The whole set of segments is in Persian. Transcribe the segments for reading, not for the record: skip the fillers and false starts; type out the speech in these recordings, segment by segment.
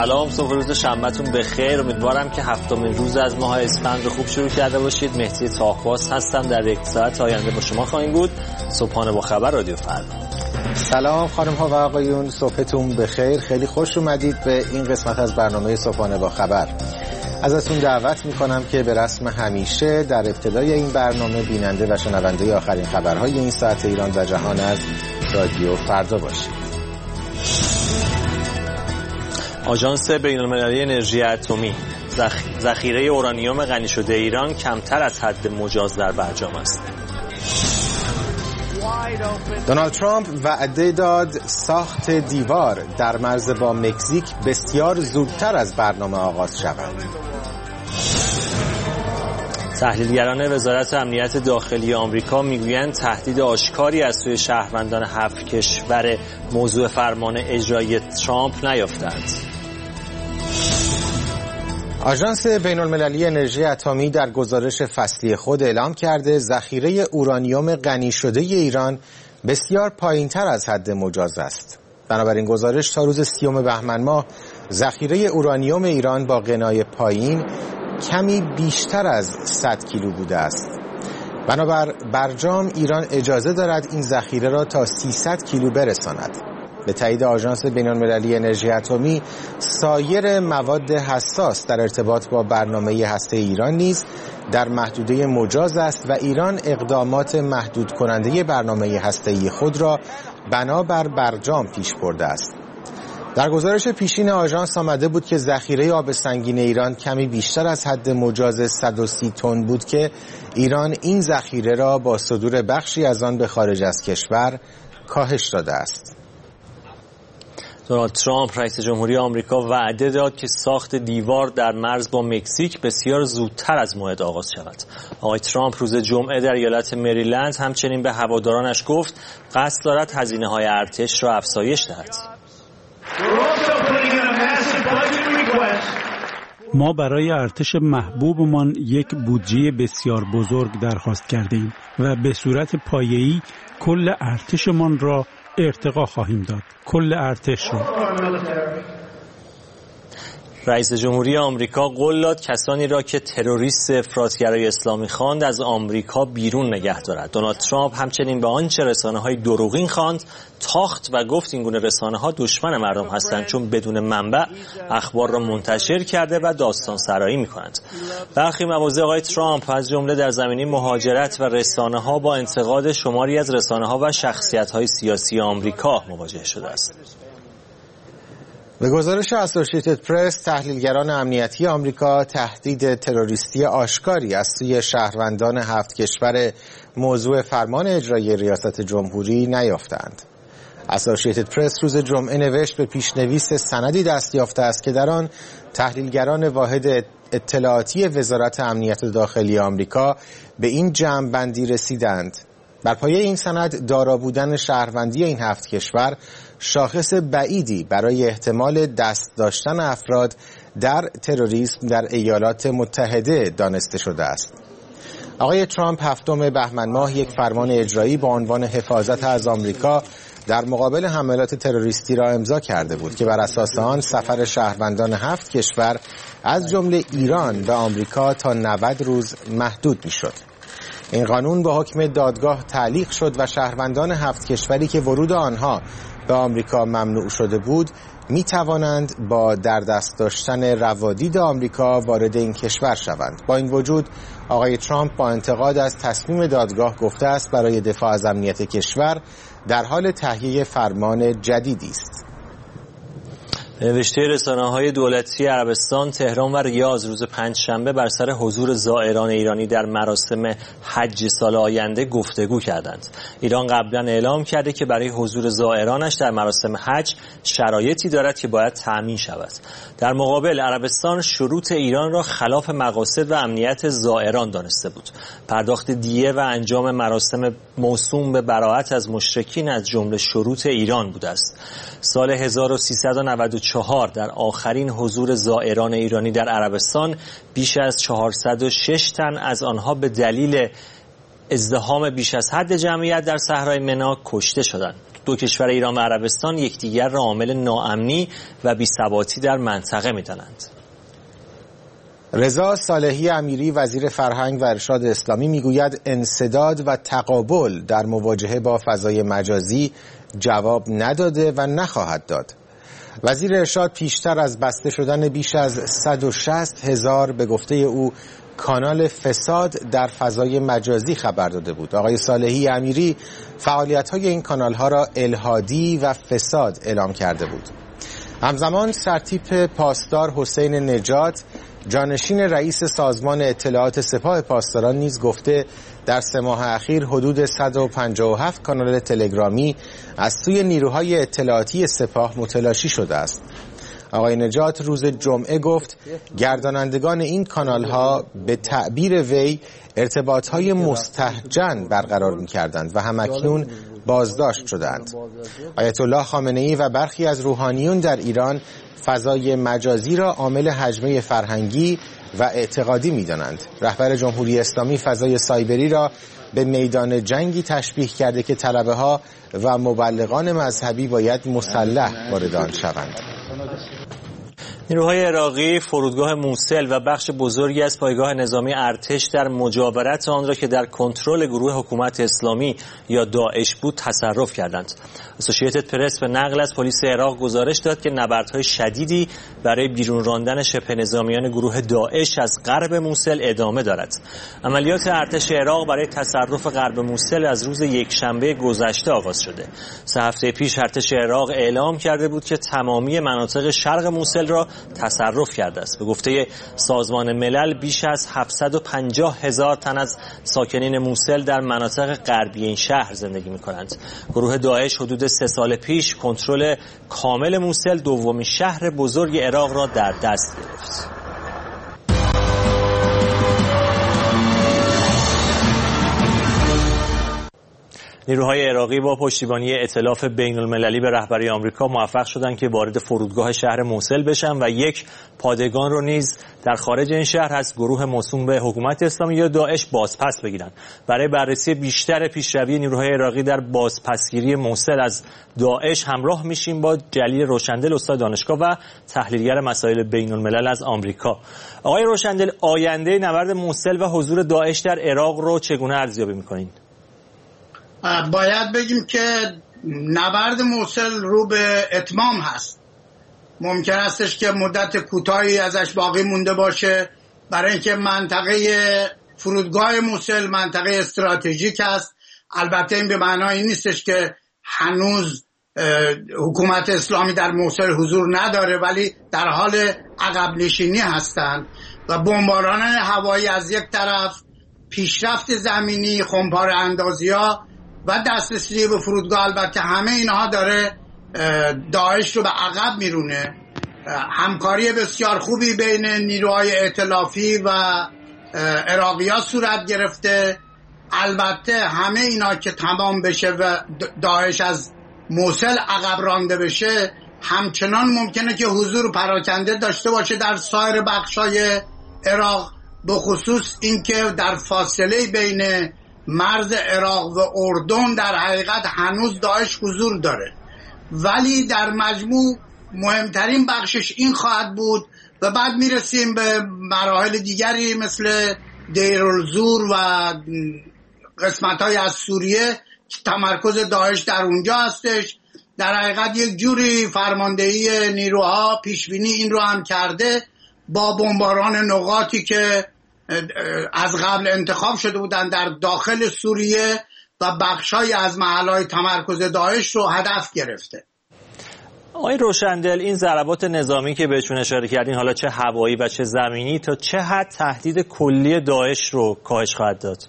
سلام، صبح روز شنبهتون بخیر. امیدوارم که هفتمین روز از ماه اسفند خوب شروع کرده باشید. مهدی تاهباز هستم، در یک ساعت آینده با شما خواهیم بود. صبحانه با خبر رادیو فردا. سلام خانم ها و آقایون، صبحتون بخیر. خیلی خوش اومدید به این قسمت از برنامه صبحانه با خبر. ازتون دعوت میکنم که به رسم همیشه در ابتدای این برنامه بیننده و شنونده آخرین خبرهای این ساعت ایران و جهان از رادیو فردا باشید. آژانس بین‌المللی انرژی اتمی: ذخیره اورانیوم غنی شده ایران کمتر از حد مجاز در برجام است. دونالد ترامپ وعده داد ساخت دیوار در مرز با مکزیک بسیار زودتر از برنامه آغاز شود. تحلیلگران وزارت امنیت داخلی آمریکا میگویند تهدید آشکاری از سوی شهروندان 7 کشور موضوع فرمان اجرایی ترامپ نیافتند. آژانس بین‌المللی انرژی اتمی در گزارش فصلی خود اعلام کرده ذخیره اورانیوم غنی شده ایران بسیار پایین‌تر از حد مجاز است. بنابراین گزارش تا روز 30 بهمن ماه ذخیره اورانیوم ایران با غنای پایین کمی بیشتر از 100 کیلو بوده است. بنابر برجام ایران اجازه دارد این ذخیره را تا 300 کیلو برساند. به تایید آژانس بین‌المللی انرژی اتمی، سایر مواد حساس در ارتباط با برنامه هسته ایران نیز در محدوده مجاز است و ایران اقدامات محدود کننده برنامه هسته‌ای خود را بنابر برجام پیش برده است. در گزارش پیشین آژانس آمده بود که ذخیره آب سنگین ایران کمی بیشتر از حد مجاز 130 تن بود که ایران این ذخیره را با صدور بخشی از آن به خارج از کشور کاهش داده است. دونالد ترامپ رئیس جمهوری آمریکا وعده داد که ساخت دیوار در مرز با مکزیک بسیار زودتر از موعد آغاز شود. آقای ترامپ روز جمعه در ایالت مریلند همچنین به هوادارانش گفت قصد دارد هزینه‌های ارتش را افزایش دهد. ما برای ارتش محبوبمان یک بودجه بسیار بزرگ درخواست کردیم و به صورت پایه‌ای کل ارتشمان را ارتقا خواهیم داد. کل ارتش را. رئیس جمهوری آمریکا قول داد کسانی را که تروریست افراطگرای اسلامی خواند از آمریکا بیرون نگه دارد. دونالد ترامپ همچنین به آنچه رسانه‌های دروغین خواند تاخت و گفت این گونه رسانه‌ها دشمن مردم هستند چون بدون منبع اخبار را منتشر کرده و داستان سرایی می‌کنند. برخی مواضع آقای ترامپ از جمله در زمینه مهاجرت و رسانه‌ها با انتقاد شماری از رسانه‌ها و شخصیت‌های سیاسی آمریکا مواجه شده است. به گزارش اسوسییتد پرس، تحلیلگران امنیتی آمریکا تهدید تروریستی آشکاری از سوی شهروندان 7 کشور موضوع فرمان اجرایی ریاست جمهوری نیافتند. اسوسییتد پرس روز جمعه نوشت به پیشنویس سندی دست یافته است که در آن تحلیلگران واحد اطلاعاتی وزارت امنیت داخلی آمریکا به این جمع‌بندی رسیدند. بر پایه این سند دارا بودن شهروندی این 7 کشور شاخص بعیدی برای احتمال دست داشتن افراد در تروریسم در ایالات متحده دانسته شده است. آقای ترامپ 7 بهمن ماه یک فرمان اجرایی با عنوان حفاظت از آمریکا در مقابل حملات تروریستی را امضا کرده بود که بر اساس آن سفر شهروندان 7 کشور از جمله ایران به آمریکا تا 90 روز محدود می‌شد. این قانون با حکم دادگاه تعلیق شد و شهروندان 7 کشوری که ورود آنها به آمریکا ممنوع شده بود می توانند با در دست داشتن روادید آمریکا وارد این کشور شوند. با این وجود آقای ترامپ با انتقاد از تصمیم دادگاه گفته است برای دفاع از امنیت کشور در حال تهیه فرمان جدیدی است. نوشته رسانه‌های دولتی عربستان، تهران و ریاض روز پنجشنبه بر سر حضور زائران ایرانی در مراسم حج سال آینده گفتگو کردند. ایران قبلا اعلام کرده که برای حضور زائرانش در مراسم حج شرایطی دارد که باید تأمین شود. در مقابل عربستان شروط ایران را خلاف مقاصد و امنیت زائران دانسته بود. پرداخت دیه و انجام مراسم موسوم به براءت از مشرکین از جمله شروط ایران بوده است. سال 1394 در آخرین حضور زائران ایرانی در عربستان بیش از 406 تن از آنها به دلیل ازدحام بیش از حد جمعیت در صحرای منا کشته شدند. دو کشور ایران و عربستان یکدیگر را عامل ناامنی و بی‌ثباتی در منطقه می‌دانند. رضا صالحی امیری وزیر فرهنگ و ارشاد اسلامی میگوید انسداد و تقابل در مواجهه با فضای مجازی جواب نداده و نخواهد داد. وزیر ارشاد پیشتر از بسته شدن بیش از 160,000 به گفته او کانال فساد در فضای مجازی خبر داده بود. آقای صالحی امیری فعالیت‌های این کانال‌ها را الحادی و فساد اعلام کرده بود. همزمان سرتیپ پاسدار حسین نجات جانشین رئیس سازمان اطلاعات سپاه پاسداران نیز گفته در 3 ماه اخیر حدود 157 کانال تلگرامی از سوی نیروهای اطلاعاتی سپاه متلاشی شده است. آقای نجات روز جمعه گفت گردانندگان این کانال‌ها به تعبیر وی ارتباط‌های مستهجن برقرار می‌کردند و همکنون بازداشت شدند. آیت الله خامنه‌ای و برخی از روحانیون در ایران فضای مجازی را عامل هجمه فرهنگی و اعتقادی می‌دانند. رهبر جمهوری اسلامی فضای سایبری را به میدان جنگی تشبیه کرده که طلبه‌ها و مبلغان مذهبی باید مسلح وارد آن شوند. نیروهای عراقی فرودگاه موصل و بخش بزرگی از پایگاه نظامی ارتش در مجاورت آن را که در کنترل گروه حکومت اسلامی یا داعش بود تصرف کردند. اسوسییتد پرس به نقل از پلیس عراق گزارش داد که نبردهای شدیدی برای بیرون راندن شبه نظامیان گروه داعش از غرب موصل ادامه دارد. عملیات ارتش عراق برای تصرف غرب موصل از روز یکشنبه گذشته آغاز شده. 3 هفته پیش ارتش عراق اعلام کرده بود که تمامی مناطق شرق موصل را تصرف کرده است. به گفته سازمان ملل بیش از 750,000 تن از ساکنین موصل در مناطق غربی این شهر زندگی می‌کنند. گروه داعش حدود 3 سال پیش کنترل کامل موصل، دومین شهر بزرگ عراق را در دست گرفت. نیروهای عراقی با پشتیبانی ائتلاف بین‌المللی به رهبری آمریکا موفق شدند که وارد فرودگاه شهر موصل بشن و یک پادگان رو نیز در خارج این شهر از گروه موسوم به حکومت اسلامی یا داعش بازپس بگیرند. برای بررسی بیشتر پیشروی نیروهای عراقی در بازپسگیری موصل از داعش همراه میشیم با جلیل روشندل، استاد دانشگاه و تحلیلگر مسائل بین‌الملل از آمریکا. آقای روشندل، آینده نبرد موصل و حضور داعش در عراق رو چگونه ارزیابی می‌کنید؟ باید بگیم که نبرد موصل رو به اتمام هست. ممکن استش که مدت کوتاهی ازش باقی مونده باشه، برای اینکه منطقه فرودگاه موصل منطقه استراتژیک است. البته این به معنای نیستش که هنوز حکومت اسلامی در موصل حضور نداره، ولی در حال عقب نشینی هستند و بمباران هوایی از یک طرف، پیشرفت زمینی، خمپاره اندازی‌ها و دسترسی به فرودگاه، البته همه اینها داره داعش رو به عقب میرونه. همکاری بسیار خوبی بین نیروهای ائتلافی و عراقی‌ها صورت گرفته. البته همه اینا که تمام بشه و داعش از موصل عقب رانده بشه، همچنان ممکنه که حضور پراکنده داشته باشه در سایر بخشای عراق، به خصوص اینکه در فاصله بین مرز عراق و اردن در حقیقت هنوز داعش حضور داره، ولی در مجموع مهمترین بخشش این خواهد بود و بعد میرسیم به مراحل دیگری مثل دیرالزور و قسمت‌های از سوریه که تمرکز داعش در اونجا هستش. در حقیقت یک جوری فرماندهی نیروها پیشبینی این رو هم کرده با بمباران نقاطی که از قبل انتخاب شده بودن در داخل سوریه و بخشای از محلهای تمرکز داعش رو هدف گرفته. آقای روشندل، این ضربات نظامی که بهشون اشاره کردین، حالا چه هوایی و چه زمینی، تا چه حد تهدید کلی داعش رو کاهش خواهد داد؟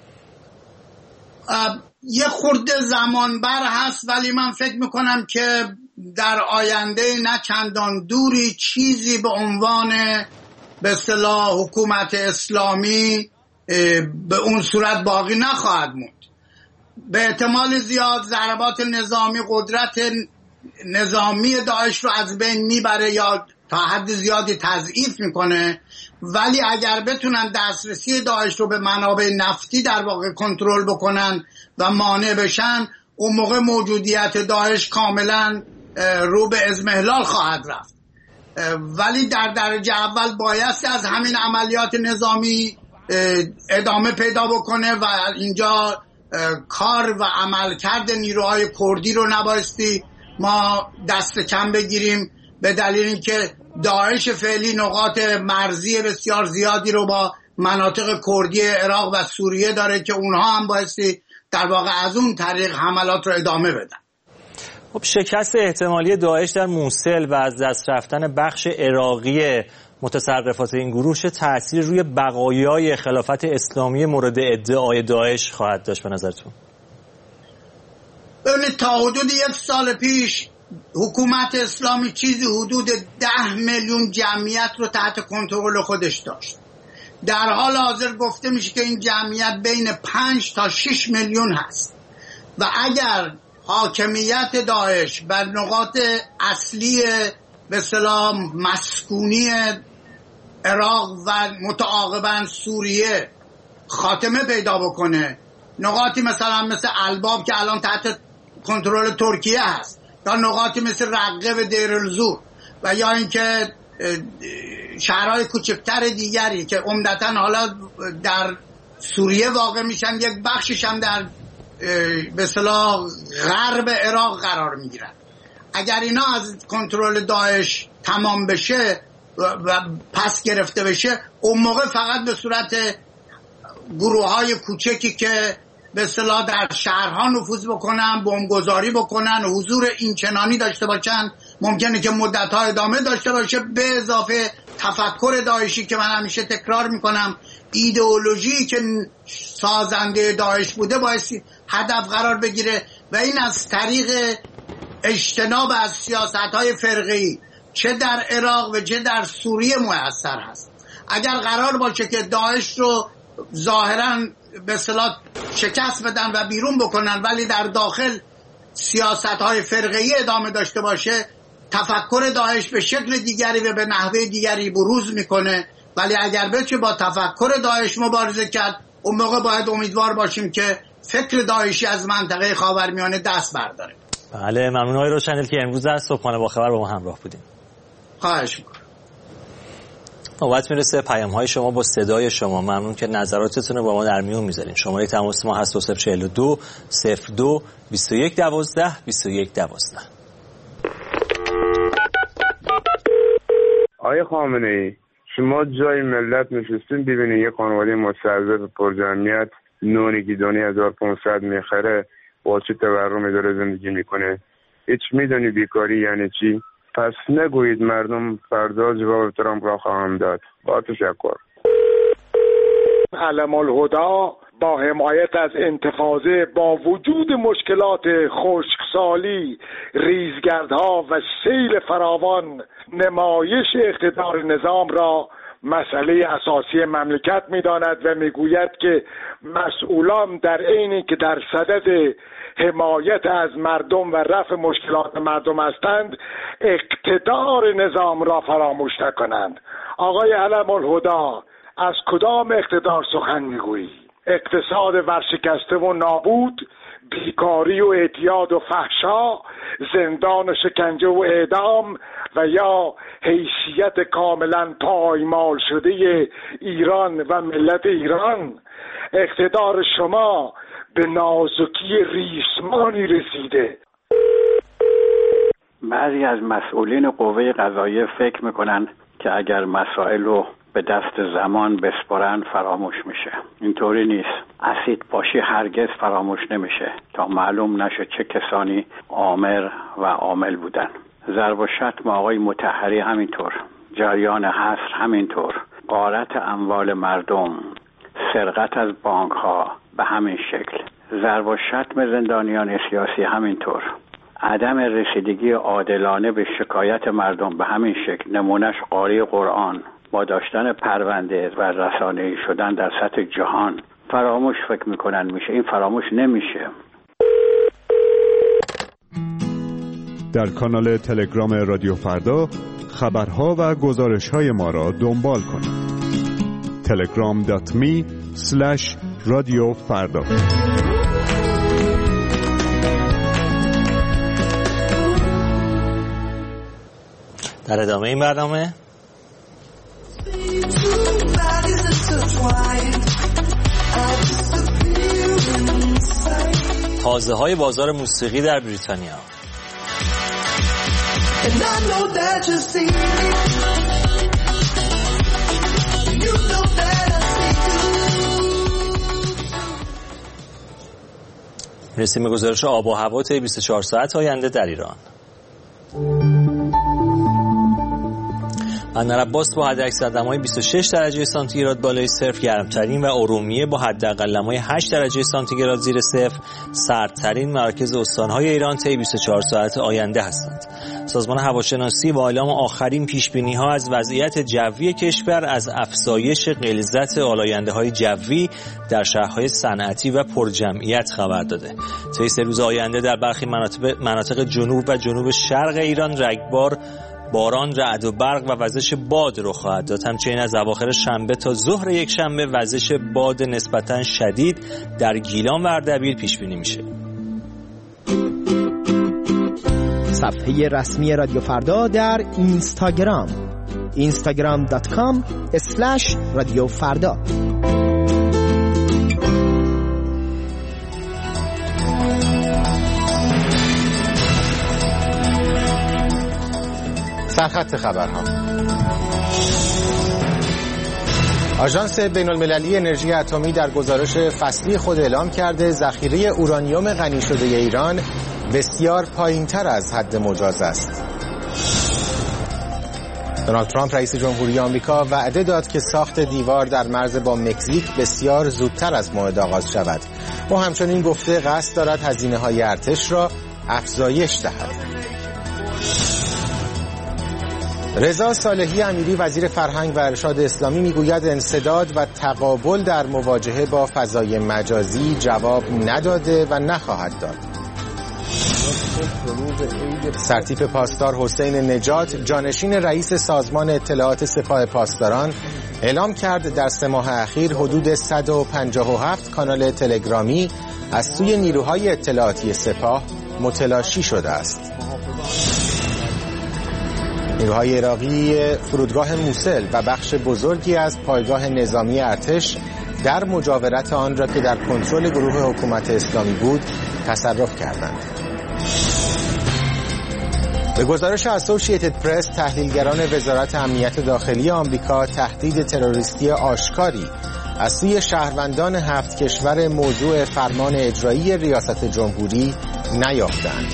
یه خورده زمان بر هست، ولی من فکر میکنم که در آینده نه چندان دوری چیزی به عنوان به اصطلاح حکومت اسلامی به اون صورت باقی نخواهد موند. به احتمال زیاد ضربات نظامی قدرت نظامی داعش رو از بین میبره یا تا حد زیادی تضعیف میکنه، ولی اگر بتونن دسترسی داعش رو به منابع نفتی در واقع کنترل بکنن و مانع بشن، اون موقع موجودیت داعش کاملا رو به اضمحلال خواهد رفت. ولی در درجه اول بایستی از همین عملیات نظامی ادامه پیدا بکنه و اینجا کار و عملکرد نیروهای کردی رو نبایستی ما دست کم بگیریم، به دلیل اینکه داعش فعلی نقاط مرزی بسیار زیادی رو با مناطق کردی عراق و سوریه داره که اونها هم بایستی در واقع از اون طریق حملات رو ادامه بدن. خب شکست احتمالی داعش در موصل و از دست رفتن بخش عراقی متصرفات این گروه چه تأثیر روی بقایای خلافت اسلامی مورد ادعای داعش خواهد داشت به نظرتون؟ ببینید تا حدود 1 سال پیش حکومت اسلامی چیزی حدود 10 میلیون جمعیت رو تحت کنترل خودش داشت. در حال حاضر گفته میشه که این جمعیت بین 5 تا 6 میلیون هست و اگر حاکمیت داعش بر نقاط اصلی به اصطلاح مسکونی عراق و متعاقباً سوریه خاتمه پیدا بکنه، نقاطی مثل الباب که الان تحت کنترل ترکیه هست، یا نقاطی مثل رقه و دیر الزور و یا اینکه شهرهای کوچکتر دیگری که عمدتاً حالا در سوریه واقع میشن، یک بخشش هم در به اصطلاح غرب عراق قرار میگیرن. اگر اینا از کنترل داعش تمام بشه و پس گرفته بشه، اون موقع فقط به صورت گروه‌های کوچکی که به اصطلاح در شهرها نفوذ بکنن، بمبگذاری بکنن، حضور اینچنانی داشته باشن، ممکنه که مدت‌ها ادامه داشته باشه، به اضافه تفکر داعشی که من همیشه تکرار میکنم، ایدئولوژی که سازنده داعش بوده بایستی هدف قرار بگیره و این از طریق اجتناب از سیاست‌های فرقه‌ای چه در عراق و چه در سوریه مؤثر هست. اگر قرار باشه که داعش رو ظاهراً به اصطلاح شکست بدن و بیرون بکنن ولی در داخل سیاست‌های فرقه‌ای ادامه داشته باشه، تفکر داعش به شکل دیگری و به نحوه دیگری بروز میکنه. ولی اگر بشه با تفکر داعش مبارزه کرد، اون موقع باید امیدوار باشیم که فکر داعشی از منطقه خاورمیانه دست برداره. بله، ممنون آقای روشن‌دل که امروز از صبحانه با خبر با ما همراه بودیم. خواهش میکنم. نوبت میرسه پیام‌های شما با صدای شما. ممنون که نظراتتون رو با ما در میون میذارین. شماره تماس ما هست 2042 02 21 12 21 12. آقای خامنه‌ای، شما جای ملت نشستین ببینید یه خانواده مستضعف پرجمعیت نونی گیدونی 1500 میخره، با چه تورمی داره زندگی میکنه. هیچ میدونی بیکاری یعنی چی؟ پس نگویید مردم فردا جواب ترامپ را خواهم داد. با تشکر. علم الهدا با حمایت از انتفاضه با وجود مشکلات خشکسالی، ریزگردها و سیل فراوان، نمایش اقتدار نظام را مسئله اساسی مملکت می‌داند و می‌گوید که مسئولان در عینی که در صدد حمایت از مردم و رفع مشکلات مردم هستند، اقتدار نظام را فراموش نکنند. آقای علم الهدا، از کدام اقتدار سخن می‌گویی؟ اقتصاد ورشکسته و نابود، بیکاری و اعتیاد و فحشا، زندان و شکنجه و اعدام و یا حیثیت کاملا پایمال شده ایران و ملت ایران؟ اقتدار شما به نازکی ریسمانی رسیده. بعضی از مسئولین قوه قضاییه فکر میکنن که اگر مسائل رو به دست زمان بسپارن فراموش میشه. اینطوری نیست. اسیدپاشی هرگز فراموش نمیشه تا معلوم نشه چه کسانی آمر و عامل بودن. ضرب و شتم آقای مطهری همینطور، جریان حصر همینطور، غارت اموال مردم، سرقت از بانک ها به همین شکل، ضرب و شتم زندانیان سیاسی همینطور، عدم رسیدگی عادلانه به شکایت مردم به همین شکل، نمونش قاری قرآن، با داشتن پرونده و رسانه‌ای شدن در سطح جهان. فراموش فکر میکنن میشه، این فراموش نمیشه. در کانال تلگرام رادیو فردا خبرها و گزارش‌های ما را دنبال کنید. telegram.me/رادیو فردا. در ادامه این برنامه تازه‌های بازار موسیقی در بریتانیا. رسیم به گزارش آب و هوا طی 24 ساعت آینده در ایران. بندر عباس با حداکثر دمای 26 درجه سانتیگراد بالای صفر گرمترین و ارومیه با حداقل دمای 8 درجه سانتیگراد زیر صفر سردترین مراکز استان‌های ایران طی 24 ساعت آینده هستند. سازمان هواشناسی با اعلام آخرین پیش‌بینی‌ها از وضعیت جوی کشور از افزایش غلظت آلاینده‌های جوی در شهرهای صنعتی و پرجمعیت خبر داده. طی 3 روز آینده در برخی مناطق جنوب و جنوب شرق ایران رگبار، باران، رعد و برق و وزش باد رخ خواهد داد. همچنین از اواخر شنبه تا ظهر یک شنبه وزش باد نسبتاً شدید در گیلان و اردبیل پیش بینی میشه. صفحه رسمی رادیو فردا در اینستاگرام instagram.com/رادیو فردا. سرخط خبرها. آژانس بین‌المللی انرژی اتمی در گزارش فصلی خود اعلام کرده ذخیره اورانیوم غنی شده ایران بسیار پایین‌تر از حد مجاز است. دونالد ترامپ رئیس جمهوری آمریکا وعده داد که ساخت دیوار در مرز با مکزیک بسیار زودتر از موعد آغاز شود. او همچنین گفته قصد دارد هزینه‌های ارتش را افزایش دهد. رضا صالحی امیری وزیر فرهنگ و ارشاد اسلامی میگوید انسداد و تقابل در مواجهه با فضای مجازی جواب نداده و نخواهد داد. سرتیپ پاسدار حسین نجات جانشین رئیس سازمان اطلاعات سپاه پاسداران اعلام کرد در 3 ماه اخیر حدود 157 کانال تلگرامی از سوی نیروهای اطلاعاتی سپاه متلاشی شده است. نیروهای عراقی فرودگاه موسل و بخش بزرگی از پایگاه نظامی ارتش در مجاورت آن را که در کنترل گروه حکومت اسلامی بود تصرف کردند. به گزارش اسوسییتد پرس تحلیلگران وزارت امنیت داخلی آمریکا تهدید تروریستی آشکاری از سوی شهروندان 7 کشور موضوع فرمان اجرایی ریاست جمهوری نیافتند.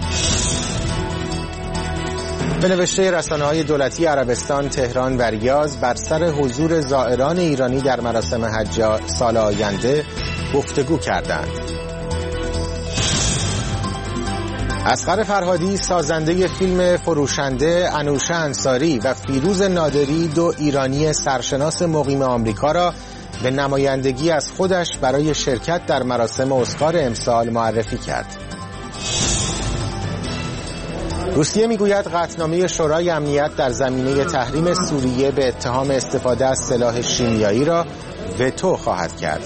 به نوشته رسانه‌های دولتی عربستان، تهران و ریاض بر سر حضور زائران ایرانی در مراسم حج سال آینده گفتگو کردند. اصغر فرهادی سازنده فیلم فروشنده، انوشه انصاری و فیروز نادری 2 ایرانی سرشناس مقیم آمریکا را به نمایندگی از خودش برای شرکت در مراسم اسکار امسال معرفی کرد. روسیه میگوید قطعنامه شورای امنیت در زمینه تحریم سوریه به اتهام استفاده از سلاح شیمیایی را وتو خواهد کرد.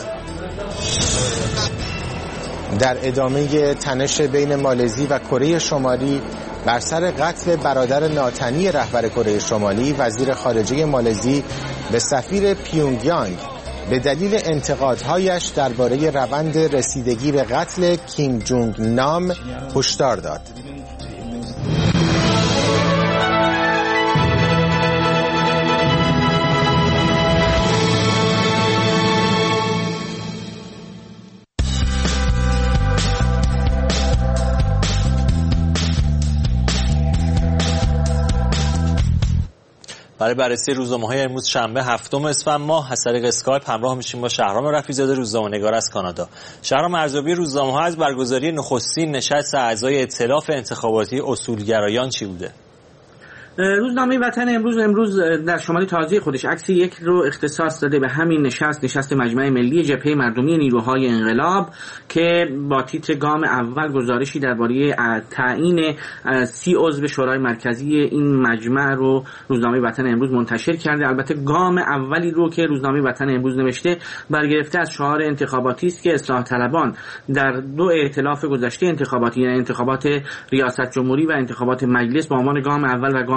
در ادامه تنش بین مالزی و کره شمالی بر سر قتل برادر ناتنی رهبر کره شمالی، وزیر خارجه مالزی به سفیر پیونگیانگ به دلیل انتقادهایش درباره روند رسیدگی به قتل کیم جونگ نام هشدار داد. برای بررسی روزنامه‌های امروز شنبه 7 اسفند ماه از طریق اسکایپ همراه میشیم با شهرام رفیع‌زاده، روزنامه‌نگار از کانادا. شهرام، ارزیابی روزنامه‌ها از برگزاری نخستین نشست اعضای ائتلاف انتخاباتی اصولگرایان چی بوده؟ روزنامه وطن امروز در شماره تازه خودش عکس یک رو اختصاص داده به همین نشست مجمع ملی جبهه مردمی نیروهای انقلاب که با تیتر گام اول گزارشی درباره تعیین 30 عضو شورای مرکزی این مجمع رو روزنامه وطن امروز منتشر کرده. البته گام اولی رو که روزنامه وطن امروز نوشته برگرفته از شعار انتخاباتی است که اصلاح طلبان در 2 ائتلاف گذشته انتخاباتی، یعنی انتخابات ریاست جمهوری و انتخابات مجلس، با عنوان گام اول و گام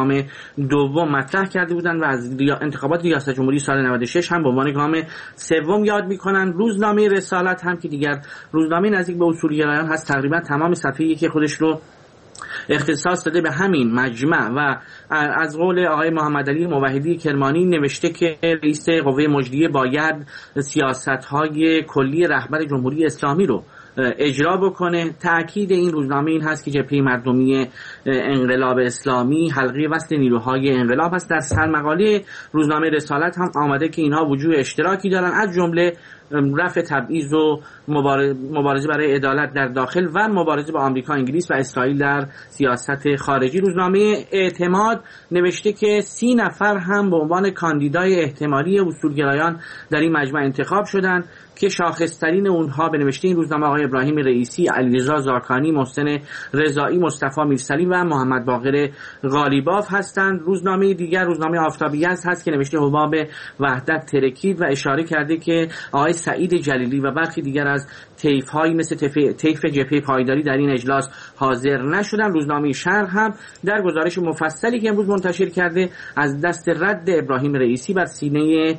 گام دوم مطرح کرده بودند و از انتخابات ریاست جمهوری سال 96 هم به عنوان گام سوم یاد میکنن. روزنامه رسالت هم که دیگر روزنامه نزدیک به اصولگرایان هست، تقریبا تمام صفحه‌ای که خودش رو اختصاص داده به همین مجمع و از قول آقای محمد علی موحدی کرمانی نوشته که رئیس قوه مجریه باید سیاست‌های کلی رهبر جمهوری اسلامی رو اجرا بکنه. تأکید این روزنامه این هست که جبهه مردمی انقلاب اسلامی حلقه وصل نیروهای انقلاب است. در سرمقاله روزنامه رسالت هم آمده که اینها وجوه اشتراکی دارن، از جمله رفع تبعیض و مبارزه برای عدالت در داخل و مبارزه با آمریکا، انگلیس و اسرائیل در سیاست خارجی. روزنامه اعتماد نوشته که 30 نفر هم به عنوان کاندیدای احتمالی اصولگرایان در این مجمع انتخاب شدند که شاخص‌ترین اونها به نوشته این روزنامه آقای ابراهیم رئیسی، علیرضا زاکانی، محسن رضایی، مصطفی میرسلیم و محمد باقر غالیباف هستند. روزنامه دیگر روزنامه آفتابی هست که نوشته حباب وحدت ترکید و اشاره کرده که آقای سعید جلیلی و برخی دیگر از طیف‌هایی مثل طیف جبهه پایداری در این اجلاس حاضر نشدند. روزنامه شرق هم در گزارش مفصلی که امروز منتشر کرده از دست رد ابراهیم رئیسی بر سینه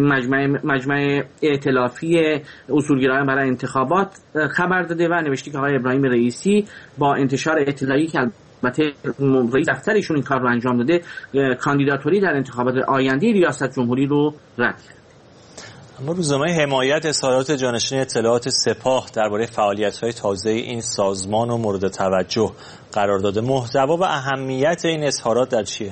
مجمع ائتلافی اصولگرایان برای انتخابات خبر داده و نوشته که آقای ابراهیم رئیسی با انتشار اطلاعی که البته رئیس دفترشون این کار رو انجام داده، کاندیداتوری در انتخابات آینده ریاست جمهوری رو رد کرد. اما روزنامه حمایت اظهارات جانشین اطلاعات سپاه درباره فعالیت‌های تازه این سازمان و مورد توجه قرار داده. محتوا و اهمیت این اظهارات در چیه؟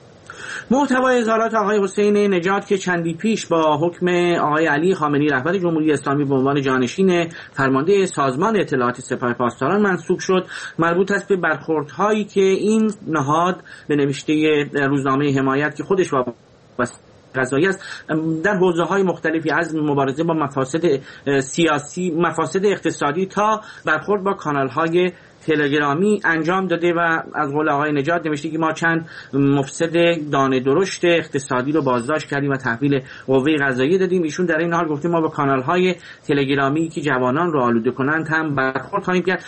محتوای اظهارات آقای حسین نژاد که چندی پیش با حکم آقای علی خامنه‌ای رهبر جمهوری اسلامی به عنوان جانشین فرمانده سازمان اطلاعات سپاه پاسداران منصوب شد، مربوط است به برخوردهایی که این نهاد به نوشته روزنامه حمایت که خودش قضایی است در حوزه‌های مختلفی از مبارزه با مفاسد سیاسی، مفاسد اقتصادی تا برخورد با کانال‌های تلگرامی انجام داده و از قول آقای نژاد نوشته که ما چند مفسد دانه درشت اقتصادی رو بازداشت کردیم و تحویل قوه قضاییه دادیم. ایشون در این حال گفته ما با کانال‌های تلگرامی که جوانان رو آلوده کنند هم برخورد خواهیم کرد.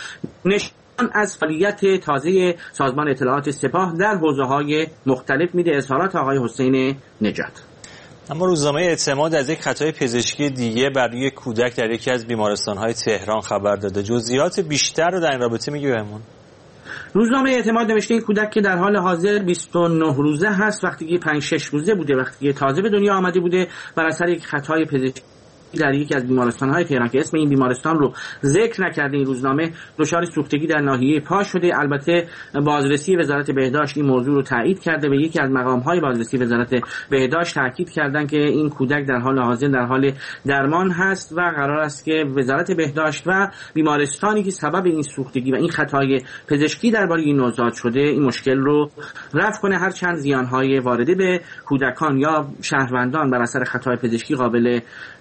از فعالیت تازه سازمان اطلاعات سپاه در حوزه‌های مختلف میده اظهارات آقای حسین نژاد. اما روزنامه اعتماد از یک خطای پزشکی دیگه برای کودک در یکی از بیمارستان‌های تهران خبر داده. جزئیات بیشتر رو در این رابطه میگی بهمون؟ روزنامه اعتماد نوشته این کودک که در حال حاضر 29 روزه هست، وقتی که 5-6 روزه بوده، وقتی که تازه به دنیا آمده بوده، بر اثر یک خطای پزشکی در یکی از بیمارستان‌های تهران که اسم این بیمارستان رو ذکر نکرده این روزنامه، دچار سوختگی در ناحیه پا شده. البته بازرسی وزارت بهداشت این موضوع رو تایید کرده. به یکی از مقام‌های بازرسی وزارت بهداشت تاکید کردن که این کودک در حال حاضر در حال درمان هست و قرار است که وزارت بهداشت و بیمارستانی که سبب این سوختگی و این خطای پزشکی درباره این نوزاد شده این مشکل رو رفع کنه، هر چند زیان‌های وارده به کودکان یا شهروندان بر اثر خطای پزشکی قابل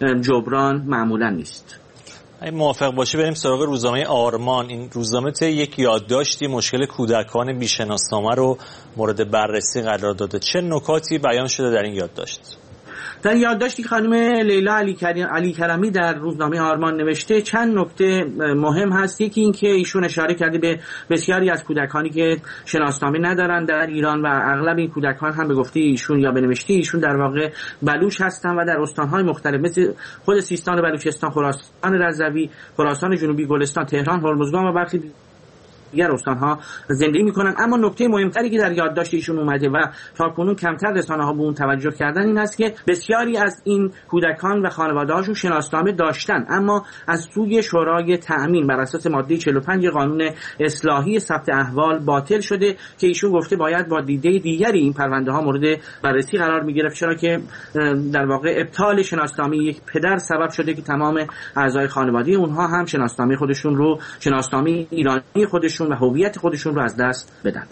جبران معمولا نیست. اگه موافق باشی بریم سراغ روزنامه آرمان. این روزنامه یک یادداشتی مشکل کودکان بی‌شناسنامه رو مورد بررسی قرار داده. چه نکاتی بیان شده در این یادداشت؟ در یادداشتی خانم لیلا علی کرمی در روزنامه آرمان نوشته چند نکته مهم هست. یکی این که ایشون اشاره کرده به بسیاری از کودکانی که شناسنامه ندارن در ایران و اغلب این کودکان هم به گفته ایشون یا به نوشته ایشون در واقع بلوچ هستن و در استان‌های مختلف مثل خود سیستان و بلوچستان، خراسان رضوی، خراسان جنوبی، گلستان، تهران، هرمزگان و برخی دیگر استان‌ها زندگی می‌کنن. اما نکته مهمتری که در یادداشت ایشون اومده و تاکنون کمتر رسانه‌ها به اون توجه کردن این است که بسیاری از این کودکان و خانواده‌هاشون شناسنامه داشتن اما از سوی شورای تأمین بر اساس ماده 45 قانون اصلاحی ثبت احوال باطل شده که ایشون گفته باید با دیده دیگری این پرونده‌ها مورد بررسی قرار می‌گرفت، چرا که در واقع ابطال شناسنامه یک پدر سبب شده که تمام اعضای خانواده اونها هم شناسنامه خودشون رو، شناسنامه ایرانی خودشون و هویت خودشون رو از دست بدن.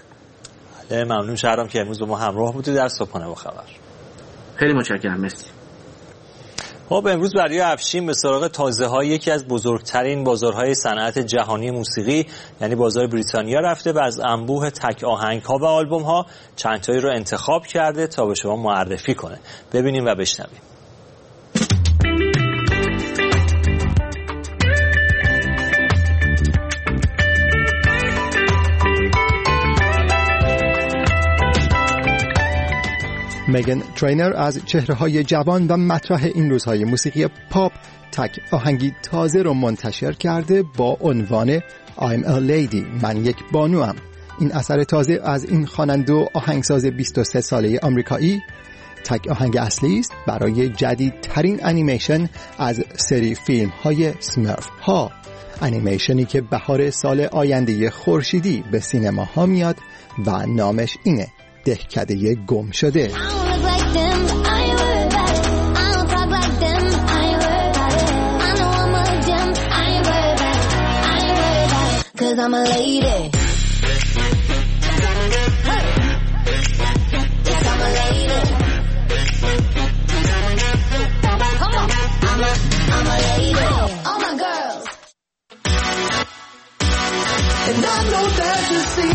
ممنون شهرام که امروز با ما همراه بودید در صبحانه با خبر. خیلی متشکرم. مرسی. خب امروز برای افشین به سراغ تازه‌های یکی از بزرگترین بازارهای صنعت جهانی موسیقی یعنی بازار بریتانیا رفته و از انبوه تک آهنگ‌ها و آلبوم‌ها چند تایی رو انتخاب کرده تا به شما معرفی کنه. ببینیم و بشنویم. میگن ترینر از چهره‌های جوان و مطرح این روزهای موسیقی پاپ تک آهنگی تازه رو منتشر کرده با عنوان I'm a Lady، من یک بانوام. این اثر تازه از این خواننده و آهنگساز 23 ساله آمریکایی تک آهنگ اصلی است برای جدیدترین انیمیشن از سری فیلم های سمرف ها، انیمیشنی که بهار سال آینده خورشیدی به سینما ها میاد و نامش اینه، دهکده گم شده. I'm a lady. I'm a lady. I'm a lady. All my girls. And I know that you see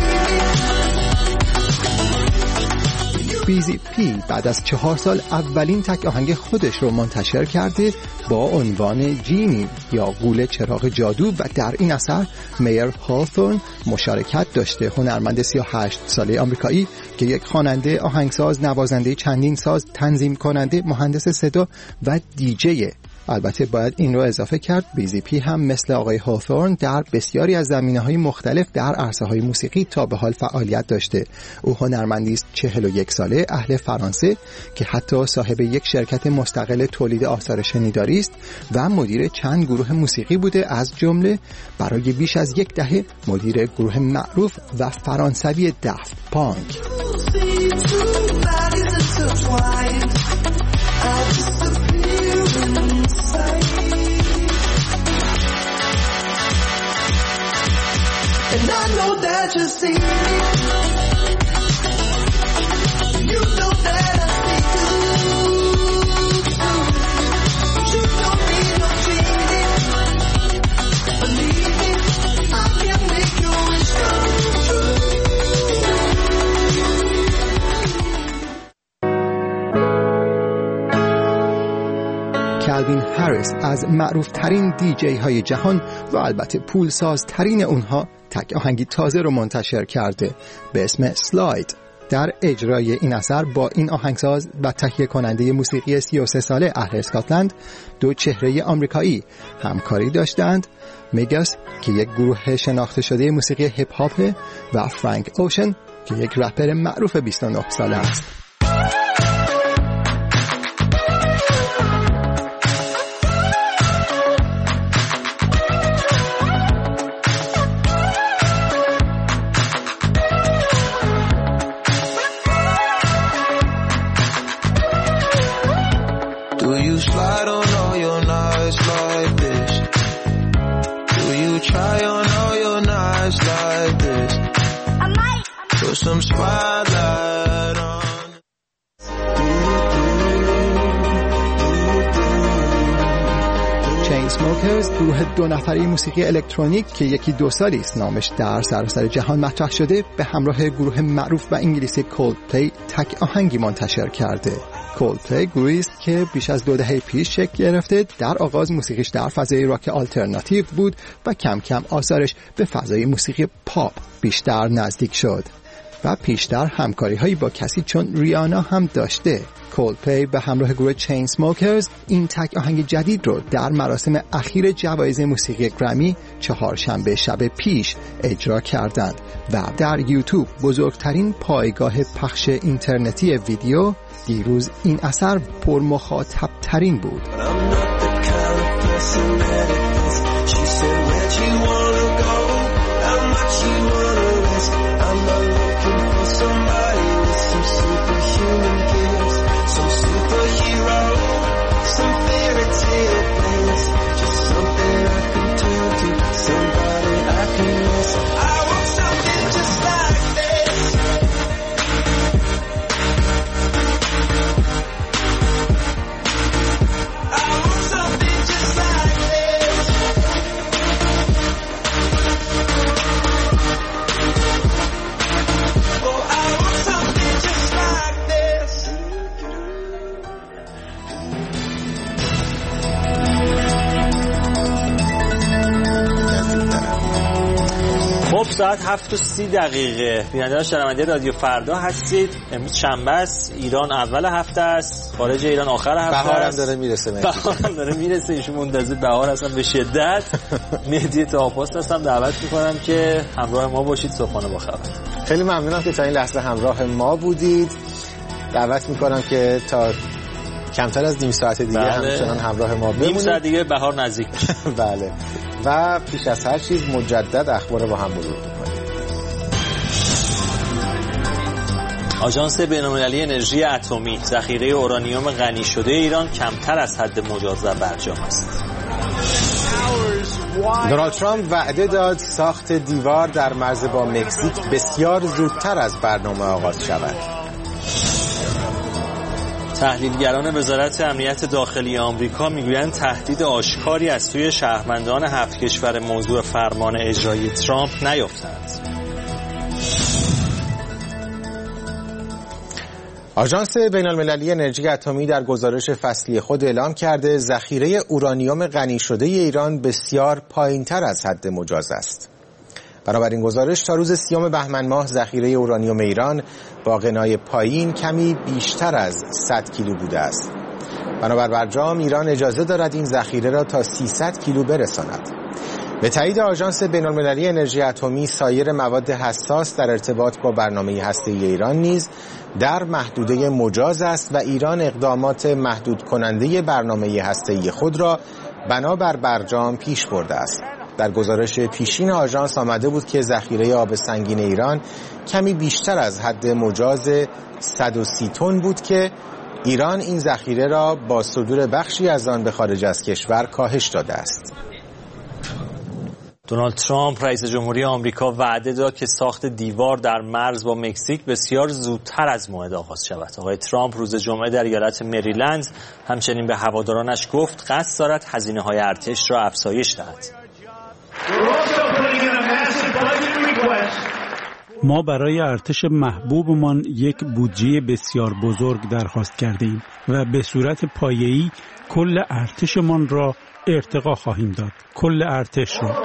بیزی پی بعد از 4 سال اولین تک آهنگ خودش رو منتشر کرده با عنوان جینی یا غول چراغ جادو و در این اثر میر هالثورن مشارکت داشته، هنرمند 38 ساله آمریکایی که یک خواننده، آهنگساز، نوازنده چندین ساز، تنظیم کننده، مهندس صدا و دیجیه. البته باید این رو اضافه کرد بیزی پی هم مثل آقای هالثورن در بسیاری از زمینه‌های مختلف در عرصه‌های موسیقی تا به حال فعالیت داشته. او هنرمندی است 41 ساله، اهل فرانسه که حتی صاحب یک شرکت مستقل تولید آثار شنیداری است و مدیر چند گروه موسیقی بوده، از جمله برای بیش از 10 دهه مدیر گروه معروف و فرانسوی دافت پانک. And I know that you see me. You know that I speak to you. Don't need no genie. Believe me, I can make your wish come true. کلوین هریس از معروف ترین دیجی های جهان و البته پولساز ترین اونها تک آهنگی تازه رو منتشر کرده به اسم سلاید. در اجرای این اثر با این آهنگساز و تهیه کننده موسیقی 33 ساله اهل اسکاتلند، دو چهره آمریکایی همکاری داشتند، میگاس که یک گروه شناخته شده موسیقی هیپ هاپ و فرانک اوشن که یک رپر معروف 29 ساله است. Some spotlight on. چین اسموکرز گروه 2 نفره موسیقی الکترونیک که یکی 2 سالی است نامش در سراسر جهان مطرح شده، به همراه گروه معروف و انگلیسی کولدپلی تک آهنگی منتشر کرده. کولدپلی گروهی است که بیش از 2 دهه پیش شکل گرفته. در آغاز موسیقیش در فضای راک آلترناتیو بود و کم کم آثارش به فضای موسیقی پاپ بیشتر نزدیک شد و پیشتر همکاری هایی با کسی چون ریانا هم داشته. کولدپلی به همراه گروه چین اسموکرز این تک آهنگ جدید رو در مراسم اخیر جوایز موسیقی گرمی 4 شنبه شب پیش اجرا کردند و در یوتیوب، بزرگترین پایگاه پخش اینترنتی ویدیو، دیروز این اثر پرمخاطب ترین بود. خب ساعت 7:30 بینندگان شنونده رادیو فردا هستید. امروز شنبه است، ایران اول هفته است، خارج ایران آخر هفته است. بهارم داره میرسه. بهارم داره میرسه. ایشون منتظر بهار هستن به شدت. مهدی تاپاس هستم، دعوت میکنم که همراه ما باشید صبحانه با خبر. خیلی ممنونم که تا این لحظه همراه ما بودید. دعوت میکنم که تا کمتر از نیم ساعت دیگه همچنان همراه ما بمونید. نیم ساعت دیگه بهار نزدیک میشه. بله. و پیش از هر چیز مجدد اخبار با هم مرور می‌کنیم. آژانس بین‌المللی انرژی اتمی: ذخیره اورانیوم غنی شده ایران کمتر از حد مجاز و برجام است. دونالد ترامپ وعده داد ساخت دیوار در مرز با مکزیک بسیار زودتر از برنامه آغاز شود. تحلیلگران وزارت امنیت داخلی آمریکا میگویند تهدید آشکاری از سوی شهروندان 7 کشور موضوع فرمان اجرایی ترامپ نیفتند. آژانس بین‌المللی انرژی اتمی در گزارش فصلی خود اعلام کرده ذخیره اورانیوم غنی شده ایران بسیار پایین‌تر از حد مجاز است. بنابراین گزارش تا روز 30 بهمن ماه ذخیره اورانیوم ایران با غنای پایین کمی بیشتر از 100 کیلو بوده است. بنابر برجام ایران اجازه دارد این ذخیره را تا 300 کیلو برساند. به تایید آژانس بین‌المللی انرژی اتمی سایر مواد حساس در ارتباط با برنامه هسته‌ای ایران نیز در محدوده مجاز است و ایران اقدامات محدود کننده برنامه هسته‌ای خود را بنابر برجام پیش برده است. در گزارش پیشین آژانس آمده بود که ذخیره آب سنگین ایران کمی بیشتر از حد مجاز 130 تن بود که ایران این ذخیره را با صدور بخشی از آن به خارج از کشور کاهش داده است. دونالد ترامپ رئیس جمهوری آمریکا وعده داد که ساخت دیوار در مرز با مکزیک بسیار زودتر از موعد آغاز شود. آقای ترامپ روز جمعه در ایالت مریلند همچنین به هوادارانش گفت قصد دارد هزینه‌های ارتش را افزایش دهد. ما برای ارتش محبوبمان یک بودجه بسیار بزرگ درخواست کردیم و به صورت پایه‌ای کل ارتشمان را ارتقا خواهیم داد. کل ارتش را.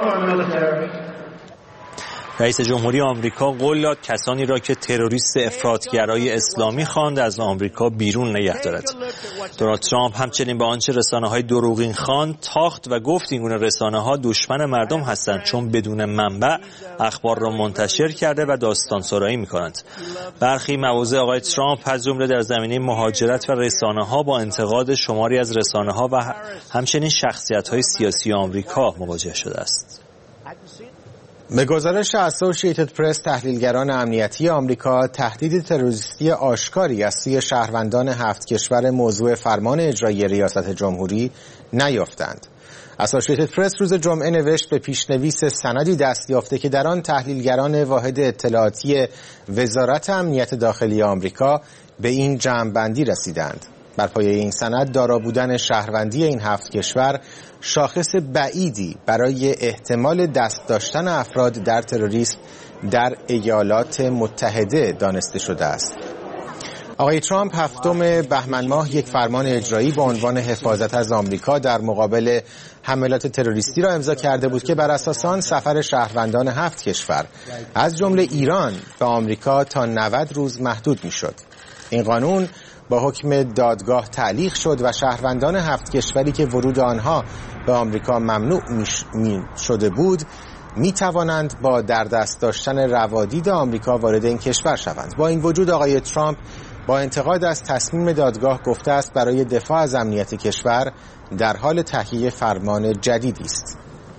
رئیس جمهوری آمریکا قول داد کسانی را که تروریست افراطگرای اسلامی خواند از آمریکا بیرون نگه دارد. دونالد ترامپ همچنین به آنچه رسانه‌های دروغین خواند تاخت و گفت این گونه رسانه‌ها دشمن مردم هستند چون بدون منبع اخبار را منتشر کرده و داستان سرایی می‌کنند. برخی مواضع آقای ترامپ از جمله در زمینه مهاجرت و رسانه‌ها با انتقاد شماری از رسانه‌ها و همچنین شخصیت‌های سیاسی آمریکا مواجه شده است. به گزارش اسوسییتد پرس تحلیلگران امنیتی آمریکا تهدید تروریستی آشکاری از سوی شهروندان 7 کشور موضوع فرمان اجرایی ریاست جمهوری نیافتند. اسوسییتد پرس روز جمعه نوشت به پیشنویس سندی دست یافته که در آن تحلیلگران واحد اطلاعاتی وزارت امنیت داخلی آمریکا به این جمع‌بندی رسیدند. بر پایه این سند دارا بودن شهروندی این 7 کشور شاخص بعیدی برای احتمال دست داشتن افراد در تروریسم در ایالات متحده دانسته شده است. آقای ترامپ 7 بهمن ماه یک فرمان اجرایی با عنوان حفاظت از آمریکا در مقابل حملات تروریستی را امضا کرده بود که بر اساس آن سفر شهروندان 7 کشور از جمله ایران به آمریکا تا 90 روز محدود می‌شد. این قانون با حکم دادگاه تعلیق شد و شهروندان 7 کشوری که ورود آنها به آمریکا ممنوع شده بود می توانند با در دست داشتن روادید آمریکا وارد این کشور شوند. با این وجود آقای ترامپ با انتقاد از تصمیم دادگاه گفته است برای دفاع از امنیت کشور در حال تهیه فرمان جدیدی است.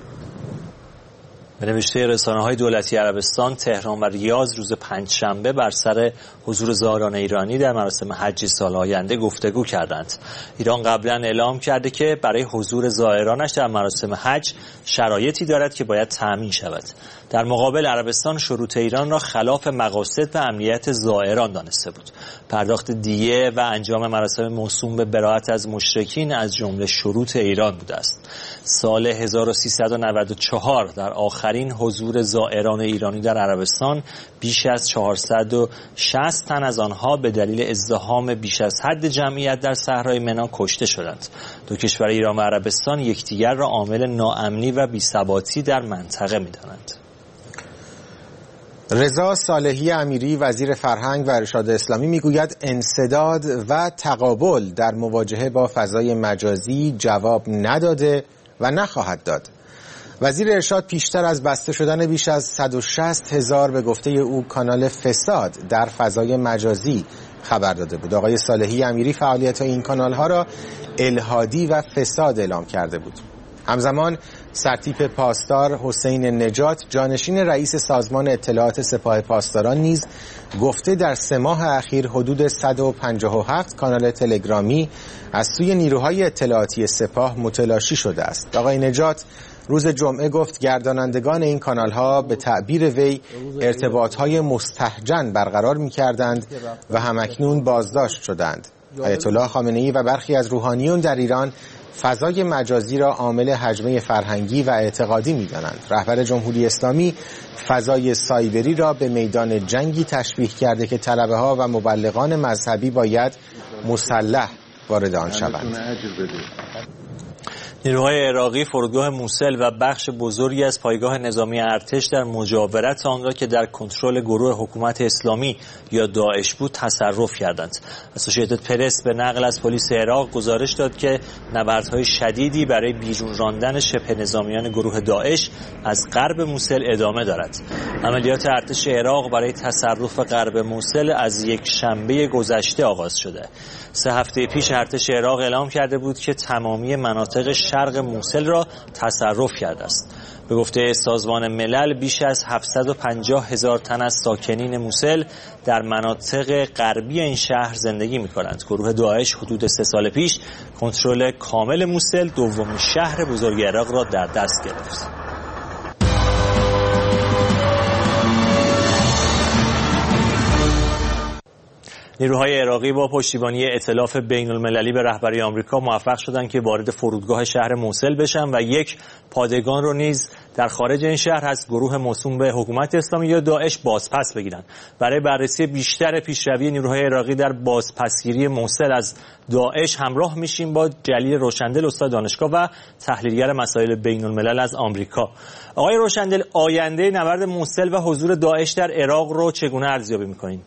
به نوشته رسانه‌های دولتی عربستان، تهران و ریاض روز پنجشنبه بر سر حضور زائران ایرانی در مراسم حج سال آینده گفتگو کردند. ایران قبلا اعلام کرده که برای حضور زائرانش در مراسم حج شرایطی دارد که باید تأمین شود. در مقابل عربستان شروط ایران را خلاف مقاصد و امنیت زائران دانسته بود. پرداخت دیه و انجام مراسم موسوم به براءت از مشرکین از جمله شروط ایران بوده است. سال 1394 در آخرین حضور زائران ایرانی در عربستان بیش از 460 تن از آنها به دلیل ازدحام بیش از حد جمعیت در صحرای منی کشته شدند. دو کشور ایران و عربستان یکدیگر را عامل ناامنی و بی‌ثباتی در منطقه می‌دانند. رضا صالحی امیری وزیر فرهنگ و ارشاد اسلامی میگوید انسداد و تقابل در مواجهه با فضای مجازی جواب نداده و نخواهد داد. وزیر ارشاد پیشتر از بسته شدن بیش از 160,000 به گفته او کانال فساد در فضای مجازی خبر داده بود. آقای صالحی امیری فعالیت این کانال ها را الحادی و فساد اعلام کرده بود. همزمان سرتیپ پاسدار حسین نجات جانشین رئیس سازمان اطلاعات سپاه پاسداران نیز گفته در 3 ماه اخیر حدود 157 کانال تلگرامی از سوی نیروهای اطلاعاتی سپاه متلاشی شده است. آقای نجات روز جمعه گفت گردانندگان این کانال‌ها به تعبیر وی ارتباط‌های مستهجن برقرار می‌کردند و همکنون بازداشت شدند. آیت الله خامنه‌ای و برخی از روحانیون در ایران فضای مجازی را عامل هجمه فرهنگی و اعتقادی می‌دانند. رهبر جمهوری اسلامی فضای سایبری را به میدان جنگی تشبیه کرده که طلبه‌ها و مبلغان مذهبی باید مسلح وارد آن شوند. نیروهای عراقی فرودگاه موسل و بخش بزرگی از پایگاه نظامی ارتش در مجاورت آن را که در کنترل گروه حکومت اسلامی یا داعش بود تصرف کردند. اسوسییتد پرس به نقل از پلیس عراق گزارش داد که نبردهای شدیدی برای بیرون راندن شبه نظامیان گروه داعش از غرب موسل ادامه دارد. عملیات ارتش عراق برای تصرف غرب موسل از یک شنبه گذشته آغاز شده. 3 هفته پیش ارتش عراق اعلام کرده بود که تمامی مناطق شرق موسل را تصرف کرده است. به گفته سازمان ملل بیش از 750,000 تن از ساکنین موسل در مناطق غربی این شهر زندگی می‌کنند. گروه داعش حدود 3 سال پیش کنترل کامل موسل، دومین شهر بزرگ عراق را در دست گرفت. نیروهای عراقی با پشتیبانی ائتلاف بین‌المللی به رهبری آمریکا موفق شدند که وارد فرودگاه شهر موسل بشن و یک پادگان رو نیز در خارج این شهر از گروه موسوم به حکومت اسلامی یا داعش بازپس بگیرن. برای بررسی بیشتر پیشروی نیروهای عراقی در بازپسگیری موسل از داعش همراه میشیم با جلیل روشندل، استاد دانشگاه و تحلیلگر مسائل بین‌الملل از آمریکا. آقای روشندل، آینده نبرد موسل و حضور داعش در عراق رو چگونه ارزیابی می‌کنید؟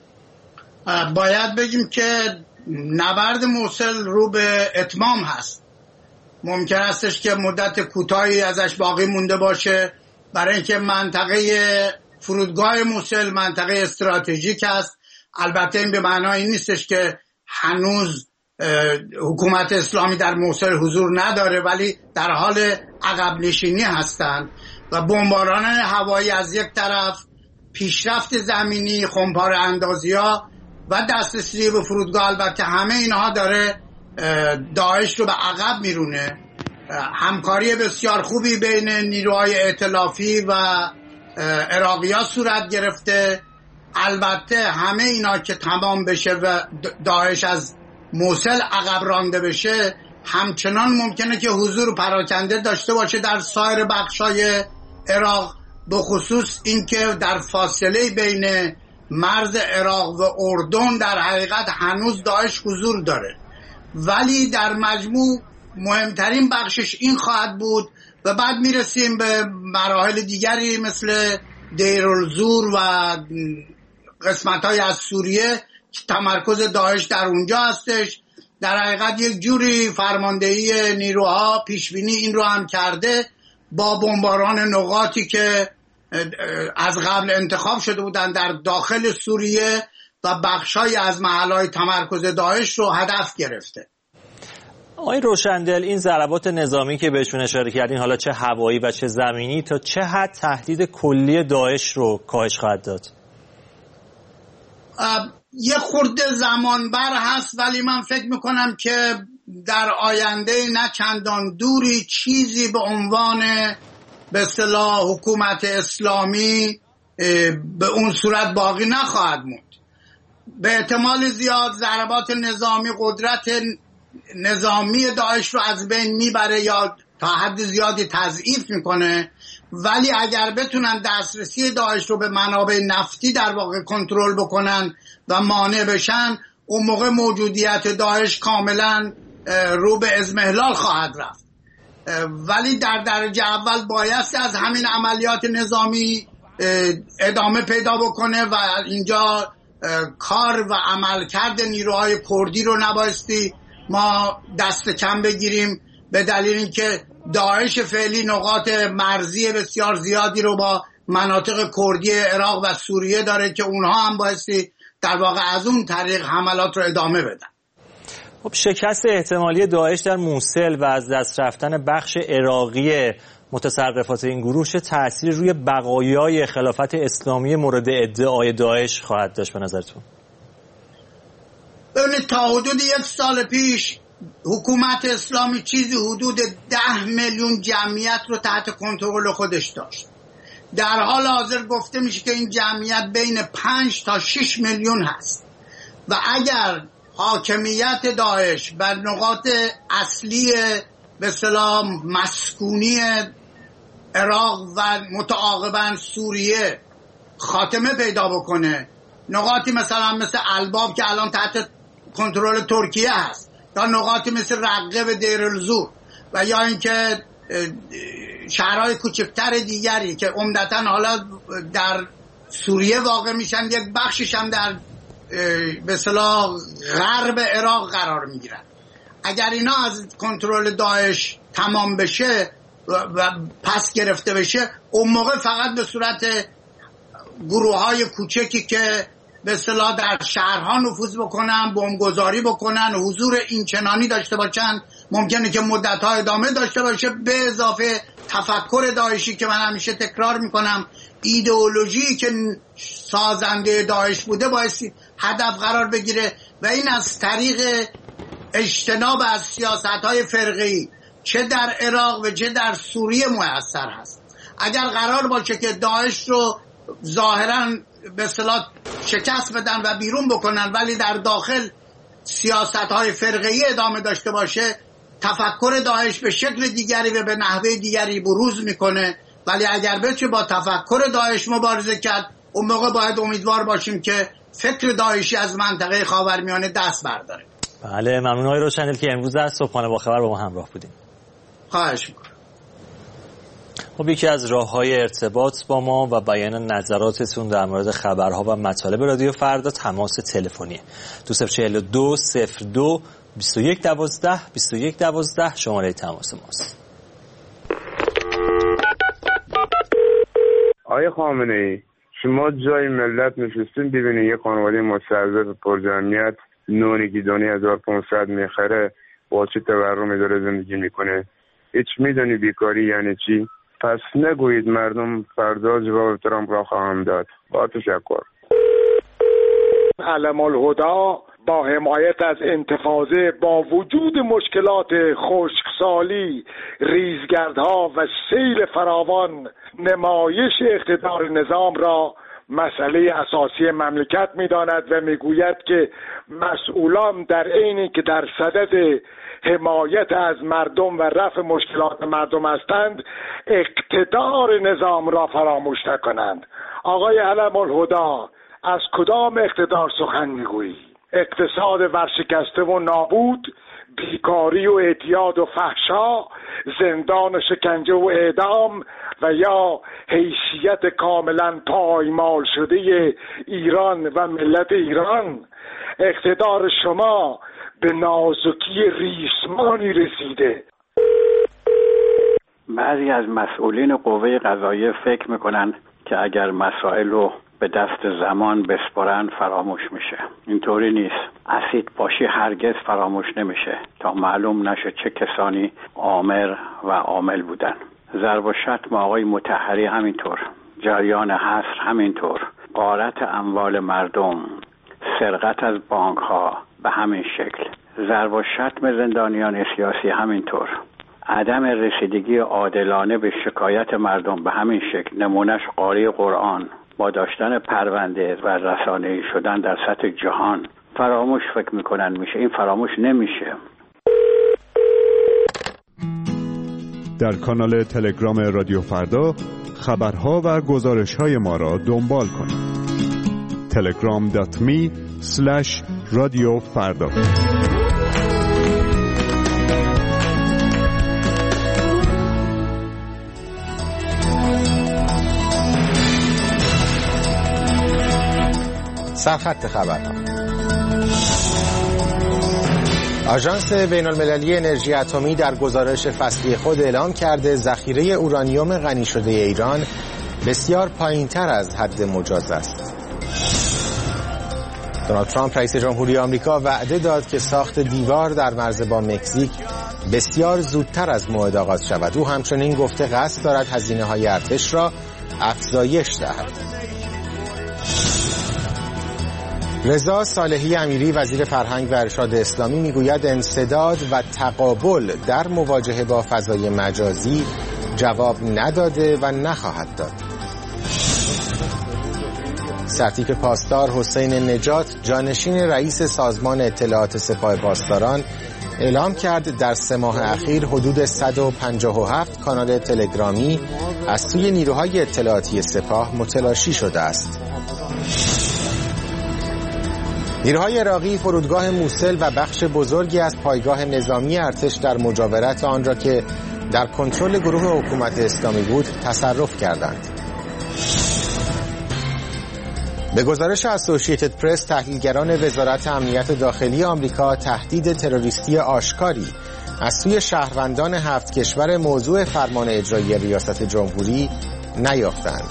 باید بگیم که نبرد موسل رو به اتمام هست. ممکن استش که مدت کوتاهی ازش باقی مونده باشه، برای اینکه منطقه فرودگاه موسل منطقه استراتژیک است. البته این به معنای نیستش که هنوز حکومت اسلامی در موسل حضور نداره، ولی در حال عقب نشینی هستند و بمباران هوایی از یک طرف، پیشرفت زمینی، خمپاره اندازی‌ها و دسترسی به فرودگاه، البته همه اینها داره داعش رو به عقب میرونه. همکاری بسیار خوبی بین نیروهای ائتلافی و عراقی‌ها صورت گرفته. البته همه اینا که تمام بشه و داعش از موسل عقب رانده بشه، همچنان ممکنه که حضور پراکنده داشته باشه در سایر بخشای عراق، به خصوص اینکه در فاصله بین مرز عراق و اردن در حقیقت هنوز داعش حضور داره. ولی در مجموع مهمترین بخشش این خواهد بود و بعد میرسیم به مراحل دیگری مثل دیرالزور و قسمت‌های از سوریه که تمرکز داعش در اونجا هستش. در حقیقت یک جوری فرماندهی نیروها پیشبینی این رو هم کرده با بمباران نقاطی که از قبل انتخاب شده بودن در داخل سوریه و بخشای از محلهای تمرکز داعش رو هدف گرفته. آقای روشندل، این ضربات نظامی که بهشون اشاره کردین، حالا چه هوایی و چه زمینی، تا چه حد تهدید کلی داعش رو کاهش خواهد داد؟ یه خورده زمان بر هست، ولی من فکر میکنم که در آینده نه چندان دوری چیزی به عنوان به اصطلاح حکومت اسلامی به اون صورت باقی نخواهد موند. به احتمال زیاد ضربات نظامی قدرت نظامی داعش رو از بین میبره یا تا حد زیادی تضعیف میکنه، ولی اگر بتونن دسترسی داعش رو به منابع نفتی در واقع کنترل بکنن و مانع بشن، اون موقع موجودیت داعش کاملا رو به اضمحلال خواهد رفت. ولی در درجه اول بایستی از همین عملیات نظامی ادامه پیدا بکنه و اینجا کار و عملکرد نیروهای کردی رو نبایستی ما دست کم بگیریم، به دلیل اینکه داعش فعلی نقاط مرزی بسیار زیادی رو با مناطق کردی عراق و سوریه داره که اونها هم بایستی در واقع از اون طریق حملات رو ادامه بدن. خب شکست احتمالی داعش در موصل و از دست رفتن بخش عراقی متصرفات این گروه چه تأثیری روی بقایای خلافت اسلامی مورد ادعای داعش خواهد داشت به نظرتون؟ ببینید تا حدود 1 سال پیش حکومت اسلامی چیزی حدود 10 میلیون جمعیت رو تحت کنترل خودش داشت. در حال حاضر گفته میشه که این جمعیت بین 5 تا 6 میلیون هست و اگر حاکمیت داعش بر نقاط اصلی به اصطلاح مسکونی عراق و متعاقباً سوریه خاتمه پیدا بکنه، نقاطی مثل الباب که الان تحت کنترل ترکیه هست، یا نقاطی مثل رقه و دیر الزور و یا اینکه شهرهای کوچکتر دیگری که عمدتاً حالا در سوریه واقع میشن، یک بخشش هم در به اصطلاح غرب عراق قرار میگیرن. اگر اینا از کنترل داعش تمام بشه و پس گرفته بشه، اون موقع فقط به صورت گروه‌های کوچکی که به اصطلاح در شهرها نفوذ بکنن، بمبگذاری بکنن، حضور اینچنانی داشته باشن، ممکنه که مدت‌ها ادامه داشته باشه، به اضافه تفکر داعشی که من همیشه تکرار میکنم، ایدئولوژی که سازنده داعش بوده بایستی هدف قرار بگیره و این از طریق اجتناب از سیاست‌های فرقه‌ای چه در عراق و چه در سوریه مؤثر هست. اگر قرار باشه که داعش رو ظاهراً به اصطلاح شکست بدن و بیرون بکنن ولی در داخل سیاست‌های فرقه‌ای ادامه داشته باشه، تفکر داعش به شکل دیگری و به نحوه دیگری بروز میکنه. ولی اگر بشه با تفکر داعش مبارزه کرد، اون موقع باید امیدوار باشیم که فکر داعشی از منطقه خاورمیانه دست برداره. بله، ممنون آقای روشندل که امروز از صبحانه با خبر با ما همراه بودیم. خواهش میکنم. خب یکی از راه‌های ارتباط با ما و بیان نظراتتون در مورد خبرها و مطالب رادیو فردا تماس تلفنی 2042 02 21 12 21 12 شماره تماس ماست. آقای خامنه‌ای، شما جای ملت نشستین ببینید یه خانواده مستضعف پرجمعیت نونی گیدانی 1500 میخره، با چه تورمی داره زندگی میکنه. هیچ میدونی بیکاری یعنی چی؟ پس نگویید مردم فردا جواب ترامپ را خواهم داد. با تشکر. علم الهدا با حمایت از انتفاضه با وجود مشکلات خشکسالی، ریزگردها و سیل فراوان، نمایش اقتدار نظام را مسئله اساسی مملکت می‌داند و می‌گوید که مسئولان در عینی که در صدد حمایت از مردم و رفع مشکلات مردم هستند، اقتدار نظام را فراموش نکنند. آقای علم الهدا، از کدام اقتدار سخن می‌گویی؟ اقتصاد ورشکسته و نابود، بیکاری و اعتیاد و فحشا، زندان و شکنجه و اعدام و یا حیثیت کاملا پایمال شده ایران و ملت ایران؟ اقتدار شما به نازکی ریسمانی رسیده. بعضی از مسئولین قوه قضاییه فکر میکنن که اگر مسائل رو به دست زمان بسپارن فراموش میشه. اینطوری نیست. اسید پاشی هرگز فراموش نمیشه تا معلوم نشه چه کسانی آمر و عامل بودن. ضرب و شتم آقای مطهری همینطور، جریان حصر همینطور، غارت اموال مردم، سرقت از بانک ها به همین شکل، ضرب و شتم زندانیان سیاسی همینطور، عدم رسیدگی عادلانه به شکایت مردم به همین شکل، نمونش قاری قرآن با داشتن پرونده و رسانه‌ای شدن در سطح جهان. فراموش فکر میکنن میشه، این فراموش نمیشه. در کانال تلگرام رادیو فردا خبرها و گزارش‌های ما را دنبال کنید. telegram.me/رادیوفردا. سرخط خبرها. آژانس بین‌المللی انرژی اتمی در گزارش فصلی خود اعلام کرده ذخیره اورانیوم غنی شده ایران بسیار پایین‌تر از حد مجاز است. دونالد ترامپ رئیس جمهوری آمریکا وعده داد که ساخت دیوار در مرز با مکزیک بسیار زودتر از موعد آغاز شود. او همچنین گفته قصد دارد هزینه‌های ارتش را افزایش دهد. رضا صالحی امیری وزیر فرهنگ و ارشاد اسلامی میگوید انسداد و تقابل در مواجهه با فضای مجازی جواب نداده و نخواهد داد. سرتیپ پاسدار حسین نجات جانشین رئیس سازمان اطلاعات سپاه پاسداران اعلام کرد در 3 ماه اخیر حدود 157 کانال تلگرامی از سوی نیروهای اطلاعاتی سپاه متلاشی شده است. نیروهای عراقی فرودگاه موصل و بخش بزرگی از پایگاه نظامی ارتش در مجاورت آن را که در کنترل گروه حکومت اسلامی بود تصرف کردند. به گزارش اسوسییتد پرس تحلیلگران وزارت امنیت داخلی آمریکا تهدید تروریستی آشکاری از سوی شهروندان 7 کشور موضوع فرمان اجرایی ریاست جمهوری نیافتند.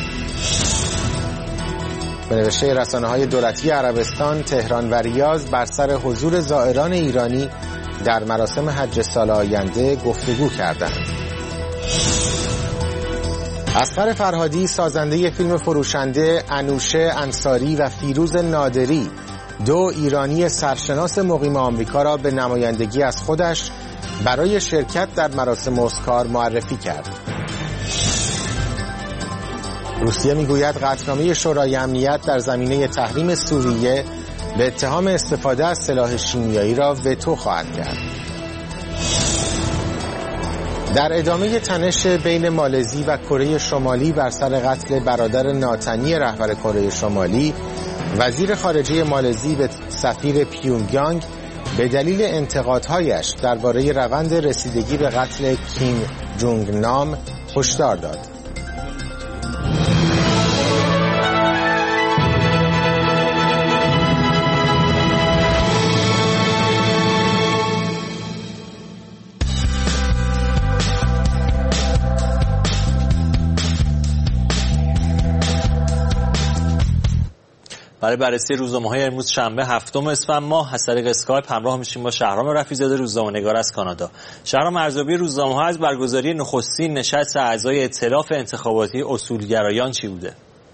به نوشته رسانه‌های دولتی عربستان، تهران و ریاض بر سر حضور زائران ایرانی در مراسم حج سال آینده گفتگو کردند. اصغر فرهادی سازنده فیلم فروشنده، انوشه انصاری و فیروز نادری 2 ایرانی سرشناس مقیم آمریکا را به نمایندگی از خودش برای شرکت در مراسم اسکار معرفی کرد. روسیه میگوید قطعنامه شورای امنیت در زمینه تحریم سوریه به اتهام استفاده از سلاح شیمیایی را وتو خواهد کرد. در ادامه تنش بین مالزی و کره شمالی بر سر قتل برادر ناتنی رهبر کره شمالی، وزیر خارجه مالزی به سفیر پیونگیانگ به دلیل انتقادهایش درباره روند رسیدگی به قتل کیم جونگ نام هشدار داد. برای بررسی روزنامه‌های امروز شنبه 7 اسفند ماه از طریق اسکایپ همراه میشیم با شهرام رفیع‌زاده، روزنامه‌نگار از کانادا. شهرام، ارزیابی روزنامه‌ها از برگزاری نخستین نشست اعضای ائتلاف انتخاباتی اصولگرایان چی بوده؟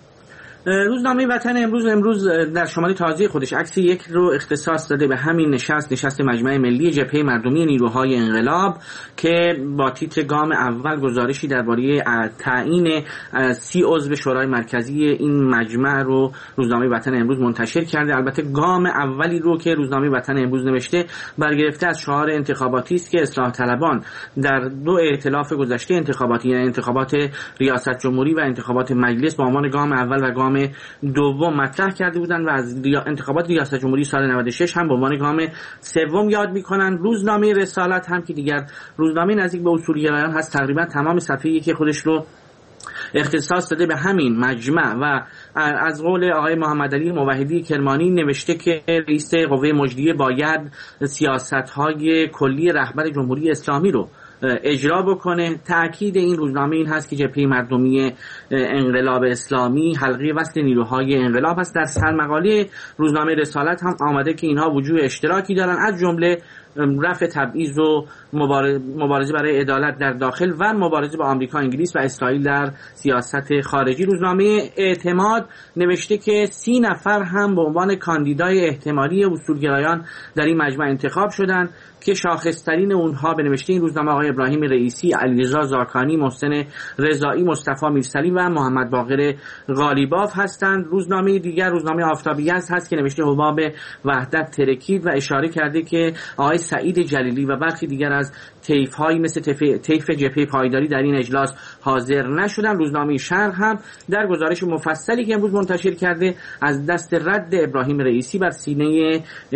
روزنامه وطن امروز در شماره تازه خودش عکس یک رو اختصاص داده به همین نشست مجمع ملی جبهه مردمی نیروهای انقلاب که با تیتر گام اول گزارشی درباره تعیین 30 عضو شورای مرکزی این مجمع رو روزنامه وطن امروز منتشر کرده. البته گام اولی رو که روزنامه وطن امروز نوشته برگرفته از شعار انتخاباتی است که اصلاح طلبان در 2 ائتلاف گذشته انتخاباتی، یعنی انتخابات ریاست جمهوری و انتخابات مجلس، با عنوان گام اول و گام دوم مطرح کرده بودند و از انتخابات ریاست جمهوری سال 96 هم به عنوان گام سوم یاد میکنن. روزنامه رسالت هم که دیگر روزنامه نزدیک به اصولگرایان هست، تقریبا تمام صفحه‌ای که خودش رو اختصاص داده به همین مجمع و از قول آقای محمدعلی موحدی کرمانی نوشته که رئیس قوه مجریه باید سیاست‌های کلی رهبر جمهوری اسلامی رو اجرا بکنه. تأکید این روزنامه این هست که جبهه مردمی انقلاب اسلامی حلقه وصل نیروهای انقلاب است. در سرمقاله روزنامه رسالت هم آمده که اینها وجوه اشتراکی دارن، از جمله رفع تبعیض و مبارزه برای عدالت در داخل و مبارزه با آمریکا، انگلیس و اسرائیل در سیاست خارجی. روزنامه اعتماد نوشته که 30 نفر هم به عنوان کاندیدای احتمالی اصولگرایان در این مجمع انتخاب شدند که شاخص‌ترین اونها به نوشته این روزنامه آقای ابراهیم رئیسی، علیرضا زاکانی، محسن رضایی، مصطفی میرسلی و محمد باقر غالیباف هستند. روزنامه دیگر روزنامه آفتابیه هست که نوشته حباب وحدت ترکید و اشاره کرده که آقای سعید جلیلی و برخی دیگر از طیف‌هایی مثل طیف جبهه پایداری در این اجلاس حاضر نشدند. روزنامه شرق هم در گزارش مفصلی که امروز منتشر کرده از دست رد ابراهیم رئیسی بر سینه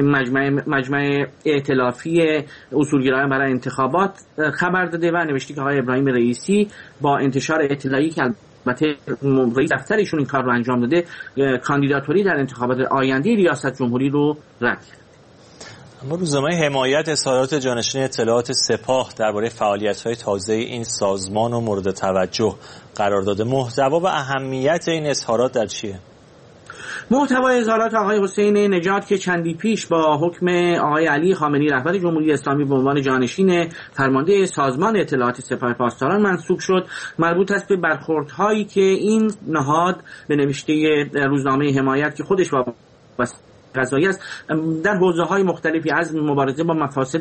مجمع ائتلافی اصولگرایان برای انتخابات خبر داده و نوشته که آقای ابراهیم رئیسی با انتشار اطلاعی که البته رئیس دفتر ایشون این کار رو انجام داده، کاندیداتوری در انتخابات آینده ریاست جمهوری رو رد کرد. اما روزنامه حمایت اظهارات جانشین اطلاعات سپاه درباره فعالیت‌های تازه این سازمان و مورد توجه قرار داده. محتوا و اهمیت این اظهارات در چیه؟ محتوای اظهارات آقای حسین نژاد که چندی پیش با حکم آقای علی خامنه‌ای رهبر جمهوری اسلامی به عنوان جانشین فرمانده سازمان اطلاعات سپاه پاسداران منصوب شد، مربوط است به برخوردهایی که این نهاد به نوشته روزنامه حمایت که خودش قضایی است در حوزه‌های مختلفی از مبارزه با مفاسد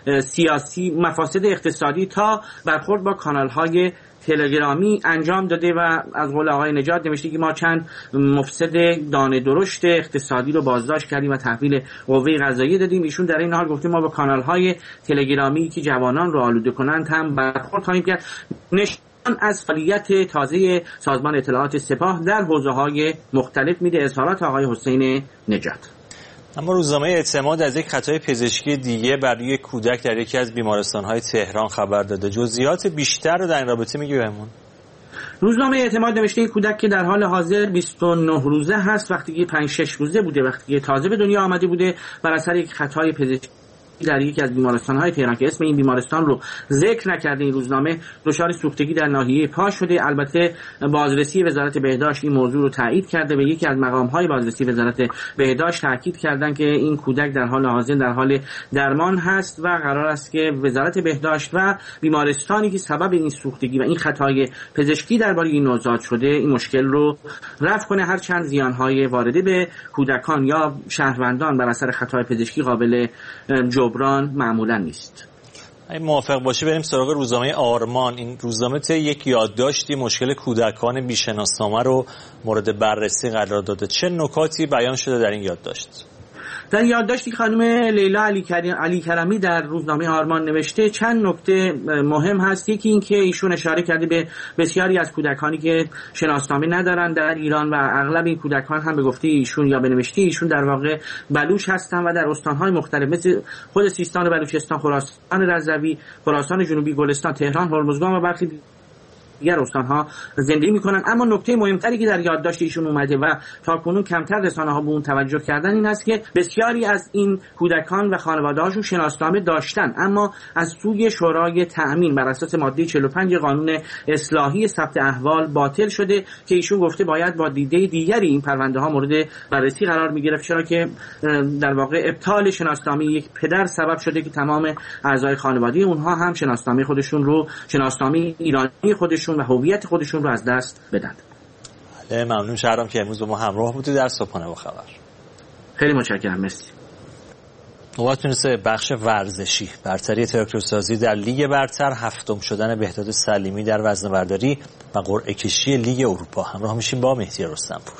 سیاسی، مفاسد اقتصادی تا برخورد با کانال‌های تلگرامی انجام داده و از قول آقای نژاد نوشته که ما چند مفسد دانه درشت اقتصادی رو بازداشت کردیم و تحویل قوه قضاییه دادیم. ایشون در این حال گفته ما با کانال‌های تلگرامی که جوانان رو آلوده کنند هم برخورد خواهیم کرد. نشان از فعالیت تازه سازمان اطلاعات سپاه در حوزه‌های مختلف میده اظهارات آقای حسین نژاد. اما روزنامه اعتماد از یک خطای پزشکی دیگه بر روی کودک در یکی از بیمارستان‌های تهران خبر داده. جزئیات بیشتر رو در این رابطه میگی بهمون؟ روزنامه اعتماد نوشته این کودک که در حال حاضر 29 روزه هست، وقتی که 5-6 روزه بوده، وقتی که تازه به دنیا آمده بوده، بر اثر یک خطای پزشکی در یکی از بیمارستان‌های تهران که اسم این بیمارستان رو ذکر نکرده این روزنامه، دچار سوختگی در ناحیه پا شده. البته بازرسی وزارت بهداشت این موضوع رو تایید کرده. به یکی از مقام‌های بازرسی وزارت بهداشت تاکید کردن که این کودک در حال حاضر در حال درمان هست و قرار است که وزارت بهداشت و بیمارستانی که سبب این سوختگی و این خطای پزشکی درباره این نوزاد شده این مشکل رو رفع کنه، هر چند زیان‌های وارده به کودکان یا شهروندان بر اثر خطای پزشکی قابل جبران معمولا نیست. اگه موافق باشی بریم سراغ روزنامه آرمان. این روزنامه یک یادداشتی مشکل کودکان بی‌شناسنامه رو مورد بررسی قرار داده. چه نکاتی بیان شده در این یادداشت؟ در یادداشتی خانم لیلا علی کرمی در روزنامه آرمان نوشته چند نکته مهم هست. یکی این که ایشون اشاره کرده به بسیاری از کودکانی که شناسنامه ندارن در ایران و اغلب این کودکان هم به گفته ایشون یا به نوشته ایشون در واقع بلوچ هستن و در استان‌های مختلف مثل خود سیستان و بلوچستان، خراسان رضوی، خراسان جنوبی، گلستان، تهران، هرمزگان و برخی دیگر استان‌ها زندگی می‌کنن. اما نکته مهمتری که در یادداشت ایشون اومده و تاکنون کمتر رسانه‌ها به اون توجه کردن این است که بسیاری از این کودکان و خانواده‌هاشون شناسنامه داشتن اما از سوی شورای تأمین بر اساس ماده 45 قانون اصلاحی ثبت احوال باطل شده که ایشون گفته باید با دیده دیگری این پرونده‌ها مورد بررسی قرار می‌گرفت، چرا که در واقع ابطال شناسنامه یک پدر سبب شده که تمام اعضای خانواده اونها هم شناسنامه خودشون رو، شناسنامه ایرانی خودشون و هویت خودشون رو از دست بدن. بله، ممنون شهرام که امروز با ما همراه بودی در صبحانه با خبر. خیلی متشکرم، مرسی. نوبت میرسه بخش ورزشی. برتری تراکتورسازی در لیگ برتر، هفتم شدن بهداد سلیمی در وزنه‌برداری و قرعه کشی لیگ اروپا. همراه میشیم با مهدی رستمپور.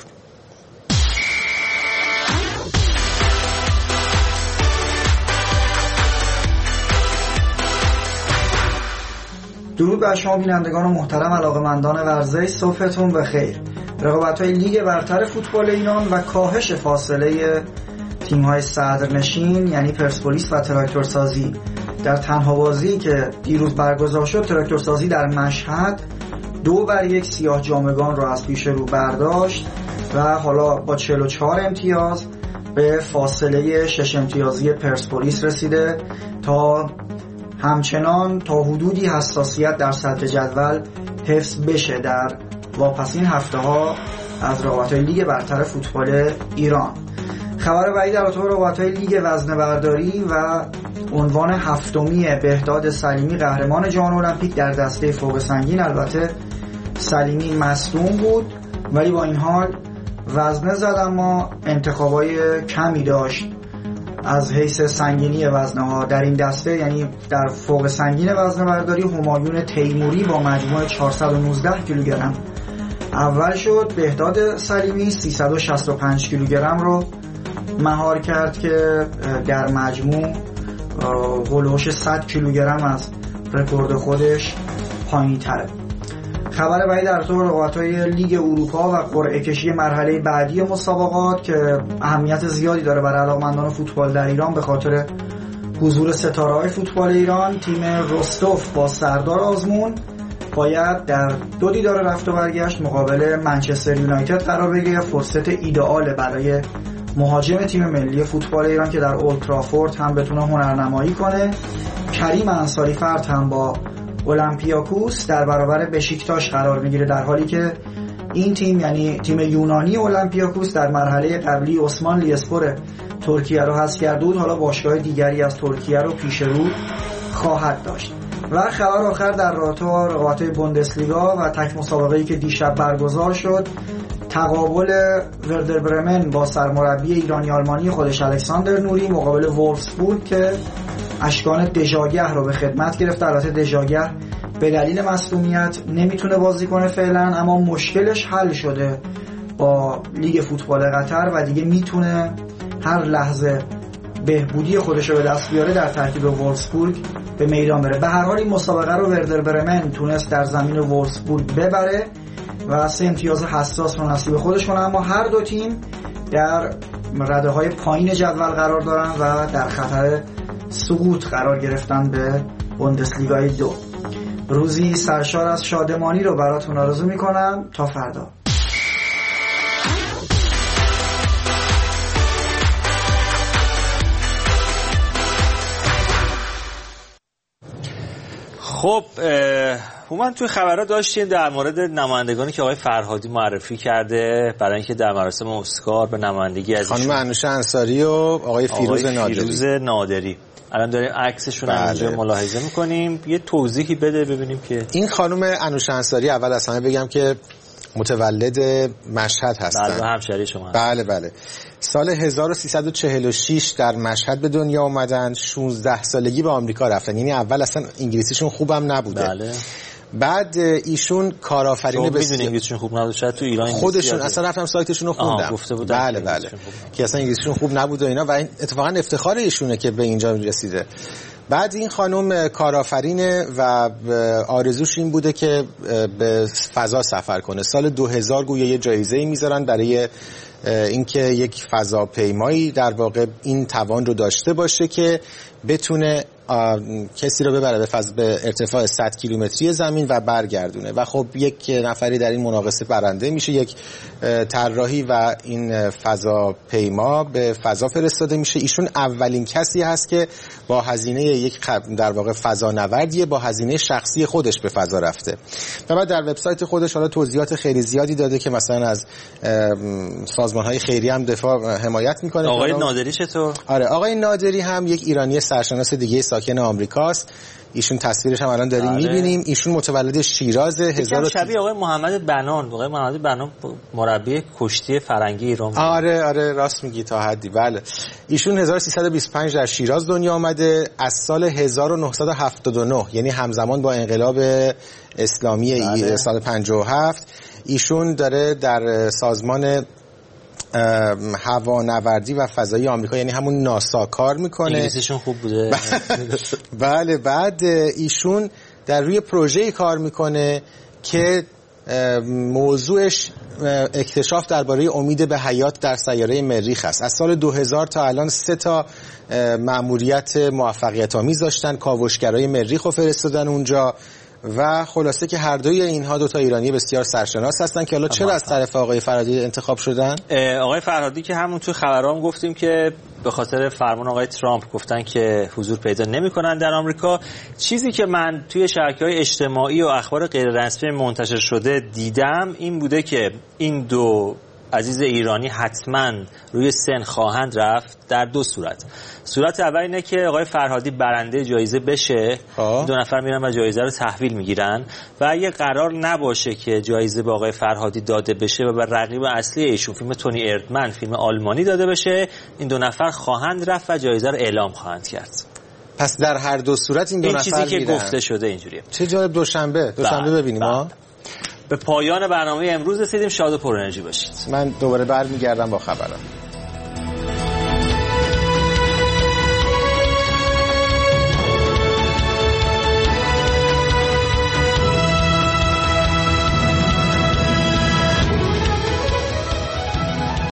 درود بر شما بینندگان محترم علاقه‌مندان ورزش، صبحتون بخیر. رقابت‌های لیگ برتر فوتبال ایران و کاهش فاصله تیم‌های صدرنشین یعنی پرسپولیس و تراکتورسازی در تنها بازی که دیروز برگزار شد، تراکتورسازی در مشهد 2-1 سیاه جامگان رو از پیش رو برداشت و حالا با 44 امتیاز به فاصله 6 امتیازی پرسپولیس رسیده تا همچنان تا حدودی حساسیت در صدر جدول حفظ بشه در واپسین هفته ها از رقابت‌های لیگ برتر فوتبال ایران. خبر بعدی در ارتباط رقابت‌های لیگ وزنه‌برداری و عنوان هفتمی بهداد سلیمی قهرمان جام المپیک در دسته فوق سنگین. البته سلیمی مصدوم بود ولی با این حال وزنه زد اما انتخابای کمی داشت از حیث سنگینی وزنه ها در این دسته. یعنی در فوق سنگین وزنه برداری همایون تیموری با مجموع 419 کیلوگرم اول شد. بهداد سلیمی 365 کیلوگرم رو مهار کرد که در مجموع هولوش 100 کیلوگرم از رکورد خودش پایینی تره. خبر بعدی در ارتباط رقابت‌های لیگ اروپا و قرعه کشی مرحله بعدی مسابقات که اهمیت زیادی داره برای علاقه‌مندان فوتبال در ایران به خاطر حضور ستاره‌های فوتبال ایران. تیم رستوف با سردار آزمون باید در 2 دیدار رفت و برگشت مقابل منچستر یونایتد قرار بگیره. فرصت ایدئال برای مهاجم تیم ملی فوتبال ایران که در اولد ترافورد هم بتونه هنرنمایی کنه. کریم انصاری فرد هم با اولمپیاکوس در برابر بشیکتاش قرار میگیره، در حالی که این تیم یعنی تیم یونانی اولمپیاکوس در مرحله قبلی عثمان لیسپور ترکیه رو حذف کرده بود، حالا باشگاه دیگری از ترکیه رو پیش رو خواهد داشت. و خبر آخر در رابطه بوندسلیگا و تک مسابقه‌ای که دیشب برگزار شد، تقابل وردر برمن با سرمربی ایرانی آلمانی خودش الکساندر نوری مقابل وولفسبورگ که اشکان دژاگه رو به خدمت گرفت. البته دژاگه به دلیل مصدومیت نمیتونه بازی کنه فعلا، اما مشکلش حل شده با لیگ فوتبال قطر و دیگه میتونه هر لحظه بهبودی خودش رو به دست بیاره در ترکیب وولفسبورگ به میدان بره. به هر حال این مسابقه رو وردر برمن تونست در زمین وولفسبورگ ببره و 3 امتیاز حساس رو نصیب خودش کنه، اما هر دو تیم در رده‌های پایین جدول قرار دارن و در خطر سقوط قرار گرفتن به بوندسلیگای 2. روزی سرشار از شادمانی رو براتون آرزو میکنم. تا فردا. خب من توی خبرها داشتیم در مورد نمایندگانی که آقای فرهادی معرفی کرده برای اینکه در مراسم اسکار به نمایندگی از خانم انوشه انصاری و آقای فیروز نادری. الان داریم عکسشون رو اینجا ملاحظه میکنیم. یه توضیحی بده ببینیم که این خانم انوشه انصاری اول از همه بگم که متولد مشهد هستن. بله همشهری شما. بله. سال 1346 در مشهد به دنیا اومدن. 16 سالگی به آمریکا رفتن، یعنی اول اصلا انگلیسیشون خوبم نبوده. بله. بعد ایشون کارآفرین بسیار انگلیسیشون خوب نبود، شاید تو ایران خودشون اصلا رفتم سایتشون رو خوندم. بله که اصلا انگلیسیشون خوب نبود و اینا، و این اتفاقا افتخار ایشونه که به اینجا رسیده. بعد این خانم کارآفرینه و آرزوش این بوده که به فضا سفر کنه. سال 2000 گویا یه جایزه‌ای میذارن برای اینکه یک فضاپیمایی در واقع این توان رو داشته باشه که بتونه کسی رو ببره به ارتفاع 100 کیلومتری زمین و برگردونه. و خب یک نفری در این مناقصه برنده میشه، یک طراحی، و این فضاپیما به فضا فرستاده میشه. ایشون اولین کسی هست که با هزینه یک در واقع فضانوردیه با هزینه شخصی خودش به فضا رفته. و بعد در وبسایت خودش حالا توضیحات خیلی زیادی داده که مثلا از سازمان‌های خیریه هم حمایت میکنه. آقای نادری چطور؟ آره آقای نادری هم یک ایرانی سرشناس دیگه ساکن آمریکاست. ایشون تصویرش هم الان داریم میبینیم. ایشون متولد شیراز. شبیه آقای محمد بنان. آقای محمد بنان مربی کشتی فرنگی ایران بود. آره راست میگی تا حدی. بله ایشون 1325 در شیراز دنیا آمده. از سال 1979 یعنی همزمان با انقلاب اسلامی سال 57 ایشون داره در سازمان هوانوردی و فضایی آمریکا یعنی همون ناسا کار میکنه. انگلیسیشون خوب بوده. بله. بعد ایشون در روی پروژه‌ای کار میکنه که موضوعش اکتشاف درباره امید به حیات در سیاره مریخ است. از سال 2000 تا الان 3 تا مأموریت موفقیت آمیز داشتن. کاوشگرای مریخ رو فرستادن اونجا و خلاصه که هر دوی اینها 2 تا ایرانی بسیار سرشناس هستن که حالا چرا از طرف آقای فرهادی انتخاب شدن؟ آقای فرهادی که همون توی خبرام گفتیم که به خاطر فرمان آقای ترامپ گفتن که حضور پیدا نمی‌کنن در آمریکا. چیزی که من توی شبکه‌های اجتماعی و اخبار غیر رسمی منتشر شده دیدم این بوده که این 2 عزیز ایرانی حتما روی سن خواهند رفت در 2 صورت. صورت اول اینه که آقای فرهادی برنده جایزه بشه، 2 نفر میرن و جایزه رو تحویل میگیرن و اگه قرار نباشه که جایزه به آقای فرهادی داده بشه و به رقیب اصلی ایشون فیلم تونی اردمن فیلم آلمانی داده بشه، این 2 نفر خواهند رفت و جایزه رو اعلام خواهند کرد. پس در هر 2 صورت این 2 نفر چیزی که گفته شده اینجوریه. چه جالب. دوشنبه ببینیم ها. به پایان برنامه امروز رسیدیم. شاد و پر انرژی باشید. من دوباره برمیگردم با خبرات.